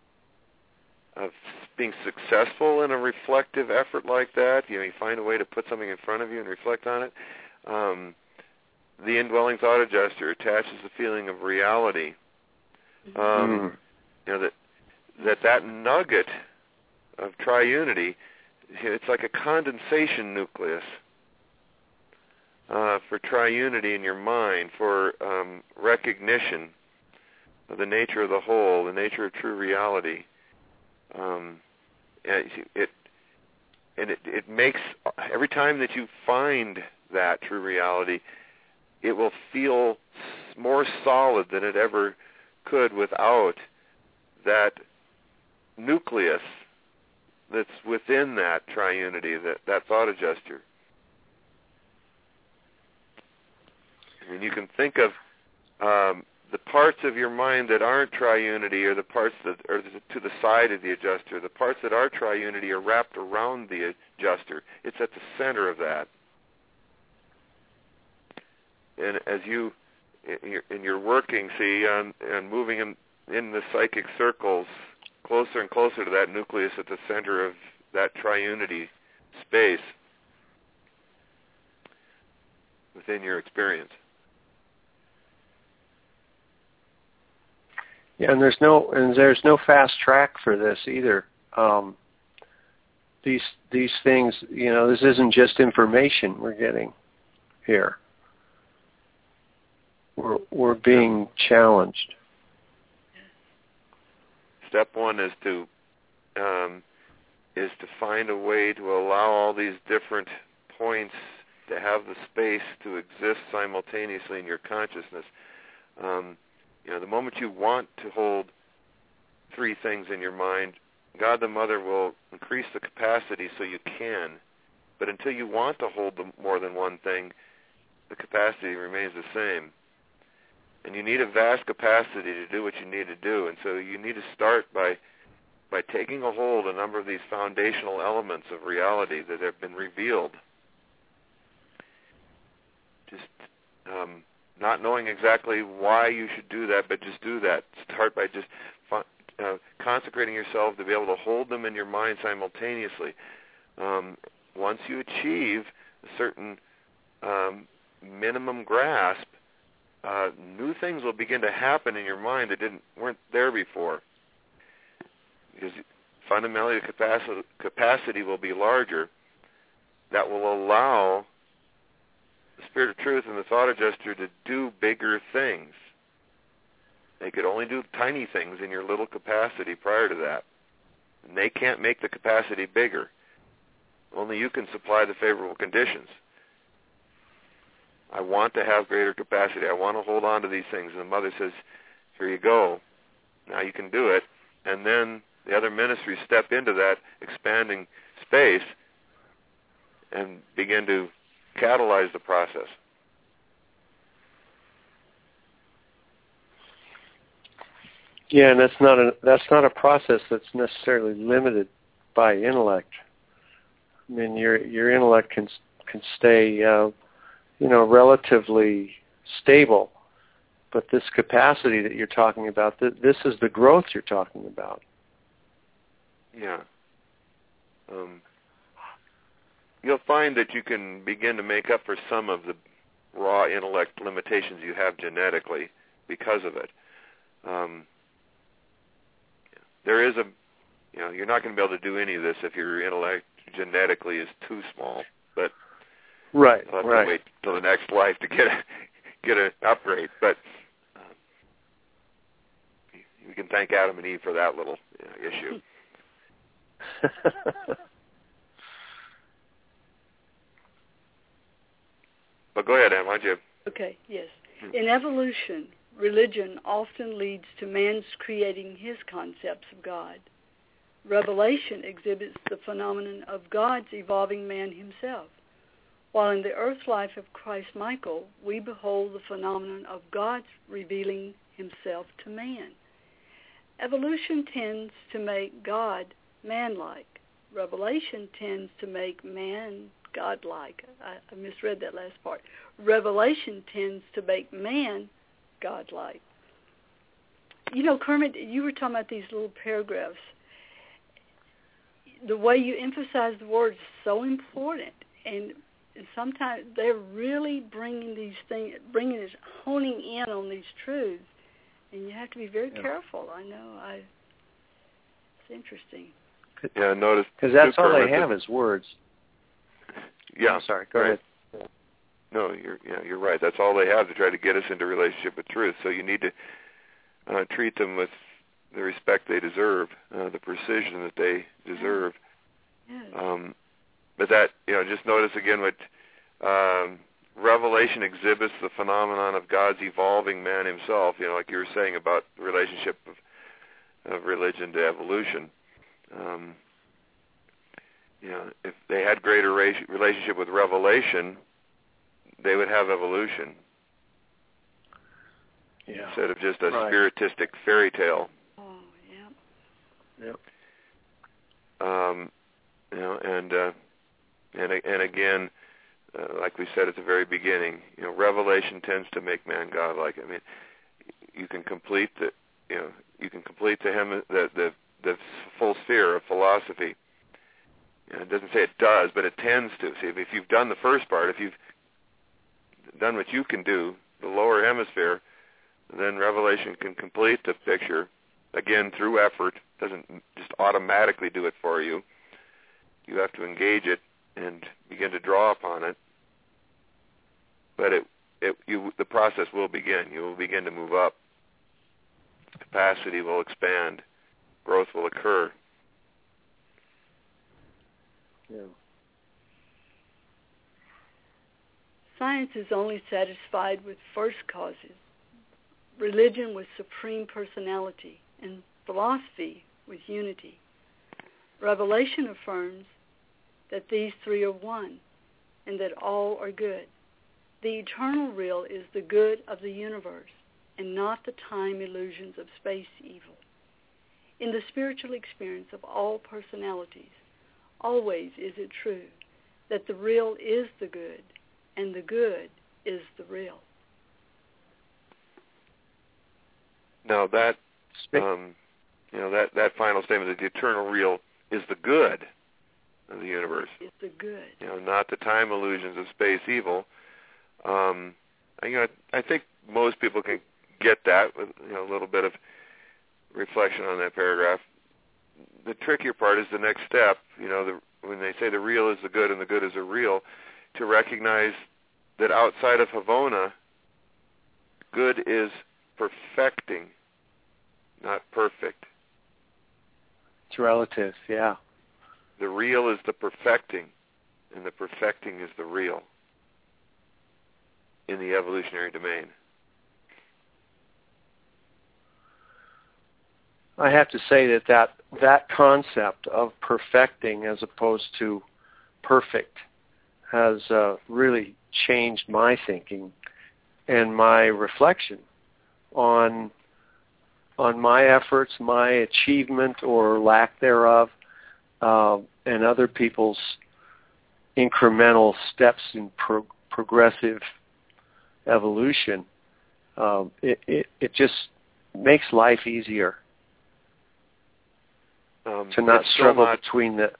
being successful in a reflective effort like that, you find a way to put something in front of you and reflect on it. The indwelling thought adjuster attaches the feeling of reality. That nugget of triunity, it's like a condensation nucleus for triunity in your mind, for recognition of the nature of the whole, the nature of true reality. It makes, every time that you find that true reality, it will feel more solid than it ever could without that nucleus that's within that triunity, that thought adjuster. I mean, you can think of the parts of your mind that aren't triunity are the parts that are to the side of the adjuster. The parts that are triunity are wrapped around the adjuster. It's at the center of that. And as you, in your working, see, and moving in the psychic circles, closer and closer to that nucleus at the center of that triunity space, within your experience. Yeah, and there's no fast track for this either. These things, this isn't just information we're getting here. We're being challenged. Step one is to find a way to allow all these different points to have the space to exist simultaneously in your consciousness. The moment you want to hold three things in your mind, God the Mother will increase the capacity so you can. But until you want to hold more than one thing, the capacity remains the same. And you need a vast capacity to do what you need to do. And so you need to start by taking a hold of a number of these foundational elements of reality that have been revealed. Just not knowing exactly why you should do that, but just do that. Start by just consecrating yourself to be able to hold them in your mind simultaneously. Once you achieve a certain minimum grasp, new things will begin to happen in your mind that weren't there before. Because fundamentally the capacity will be larger. That will allow the Spirit of Truth and the Thought Adjuster to do bigger things. They could only do tiny things in your little capacity prior to that. And they can't make the capacity bigger. Only you can supply the favorable conditions. I want to have greater capacity. I want to hold on to these things. And the Mother says, here you go. Now you can do it. And then the other ministries step into that expanding space and begin to catalyze the process. Yeah, and that's not a process that's necessarily limited by intellect. I mean, your intellect can stay, relatively stable, but this capacity that you're talking about, this is the growth you're talking about. Yeah. You'll find that you can begin to make up for some of the raw intellect limitations you have genetically because of it. There is you're not going to be able to do any of this if your intellect genetically is too small. But right, you'll have to wait till the next life to get an upgrade. But you can thank Adam and Eve for that little issue. But go ahead, Anne. Why don't you? Okay, yes. In evolution, religion often leads to man's creating his concepts of God. Revelation exhibits the phenomenon of God's evolving man himself, while in the earth life of Christ Michael, we behold the phenomenon of God's revealing himself to man. Evolution tends to make God man-like. Revelation tends to make man God-like. I misread that last part. Revelation tends to make man God-like. Kermit, you were talking about these little paragraphs. The way you emphasize the words is so important, and sometimes they're really bringing us, honing in on these truths, and you have to be very careful. I know. It's interesting. Yeah, notice. Because that's all they have is words. Yeah. I'm sorry. Go ahead. No, you're right. That's all they have to try to get us into relationship with truth. So you need to treat them with the respect they deserve, the precision that they deserve. Yes. But that, just notice again what Revelation exhibits the phenomenon of God's evolving man himself. Like you were saying about the relationship of religion to evolution. If they had greater relationship with Revelation, they would have evolution instead of just a spiritistic fairy tale. Oh, yeah. Yep. And again, like we said at the very beginning, Revelation tends to make man godlike. I mean, you can complete to him the full sphere of philosophy. It doesn't say it does, but it tends to. See, if you've done the first part, done what you can do, the lower hemisphere, then revelation can complete the picture, again, through effort. It doesn't just automatically do it for you. You have to engage it and begin to draw upon it. But the process will begin. You will begin to move up. Capacity will expand. Growth will occur. Yeah. Science is only satisfied with first causes, religion with supreme personality, and philosophy with unity. Revelation affirms that these three are one, and that all are good. The eternal real is the good of the universe, and not the time illusions of space evil. In the spiritual experience of all personalities, always is it true that the real is the good, and the good is the real. Now that that final statement, that the eternal real is the good of the universe. It's the good. Not the time illusions of space evil. I think most people can get that with a little bit of reflection on that paragraph. The trickier part is the next step. When they say the real is the good and the good is the real, to recognize that outside of Havona, good is perfecting, not perfect. It's relative, yeah. The real is the perfecting, and the perfecting is the real in the evolutionary domain. I have to say that concept of perfecting as opposed to perfect has really changed my thinking and my reflection on my efforts, my achievement or lack thereof, and other people's incremental steps in progressive evolution. It just makes life easier to not struggle between the.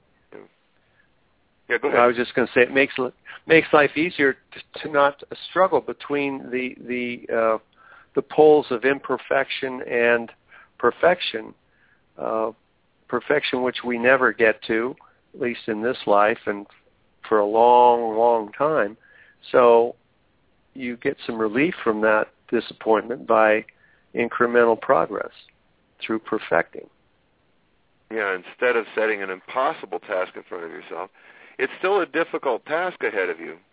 Yeah, go ahead. I was just going to say it makes life easier to not struggle between the poles of imperfection and perfection. Perfection, which we never get to, at least in this life, and for a long, long time. So you get some relief from that disappointment by incremental progress through perfecting. Yeah, instead of setting an impossible task in front of yourself, it's still a difficult task ahead of you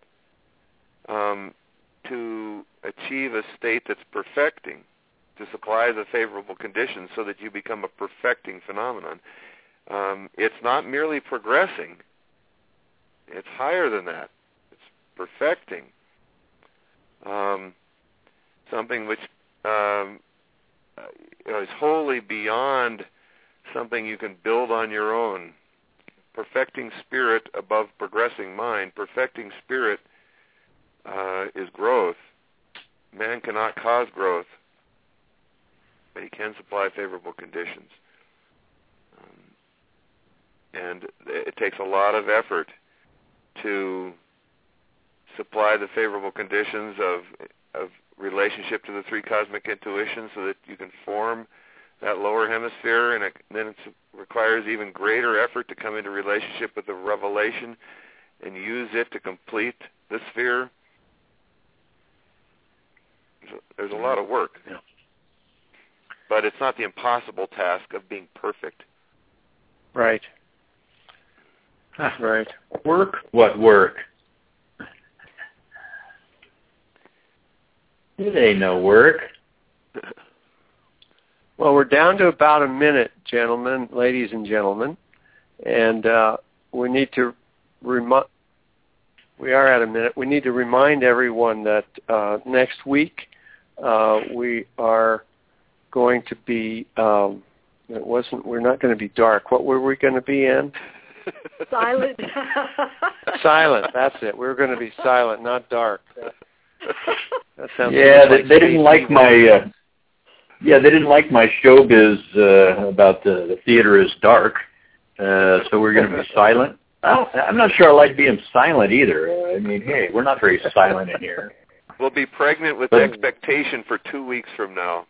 to achieve a state that's perfecting, to supply the favorable conditions so that you become a perfecting phenomenon. It's not merely progressing. It's higher than that. It's perfecting. Something which is wholly beyond something you can build on your own. Perfecting spirit above progressing mind. Perfecting spirit is growth. Man cannot cause growth, but he can supply favorable conditions. And it takes a lot of effort to supply the favorable conditions of relationship to the three cosmic intuitions so that you can form that lower hemisphere, and then it requires even greater effort to come into relationship with the revelation and use it to complete the sphere. There's a lot of work. Yeah. But it's not the impossible task of being perfect. Right. Right. Work? What work? It ain't no work. Well, we're down to about a minute, ladies and gentlemen, and we need to we are at a minute. We need to remind everyone that next week we are going to be. We're not going to be dark. What were we going to be in? Silent. Silent. That's it. We're going to be silent, not dark. That sounds. Yeah, they didn't like my. Yeah, they didn't like my showbiz about the theater is dark, so we're going to be silent. I'm not sure I like being silent either. I mean, hey, we're not very silent in here. We'll be pregnant with expectation for 2 weeks from now.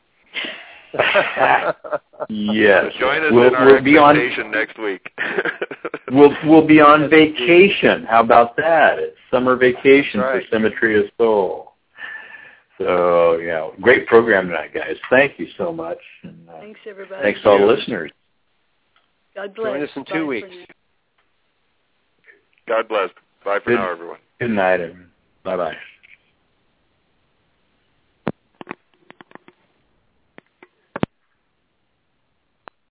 Yes. So join us in our expectation next week. we'll be on vacation. How about that? It's summer vacation for Symmetry of Soul. So, yeah, great program tonight, guys. Thank you so much. And, thanks, everybody. Thanks to all the listeners. God bless. Join us in 2 weeks. God bless. Bye for now, everyone. Good night, everyone. Bye-bye.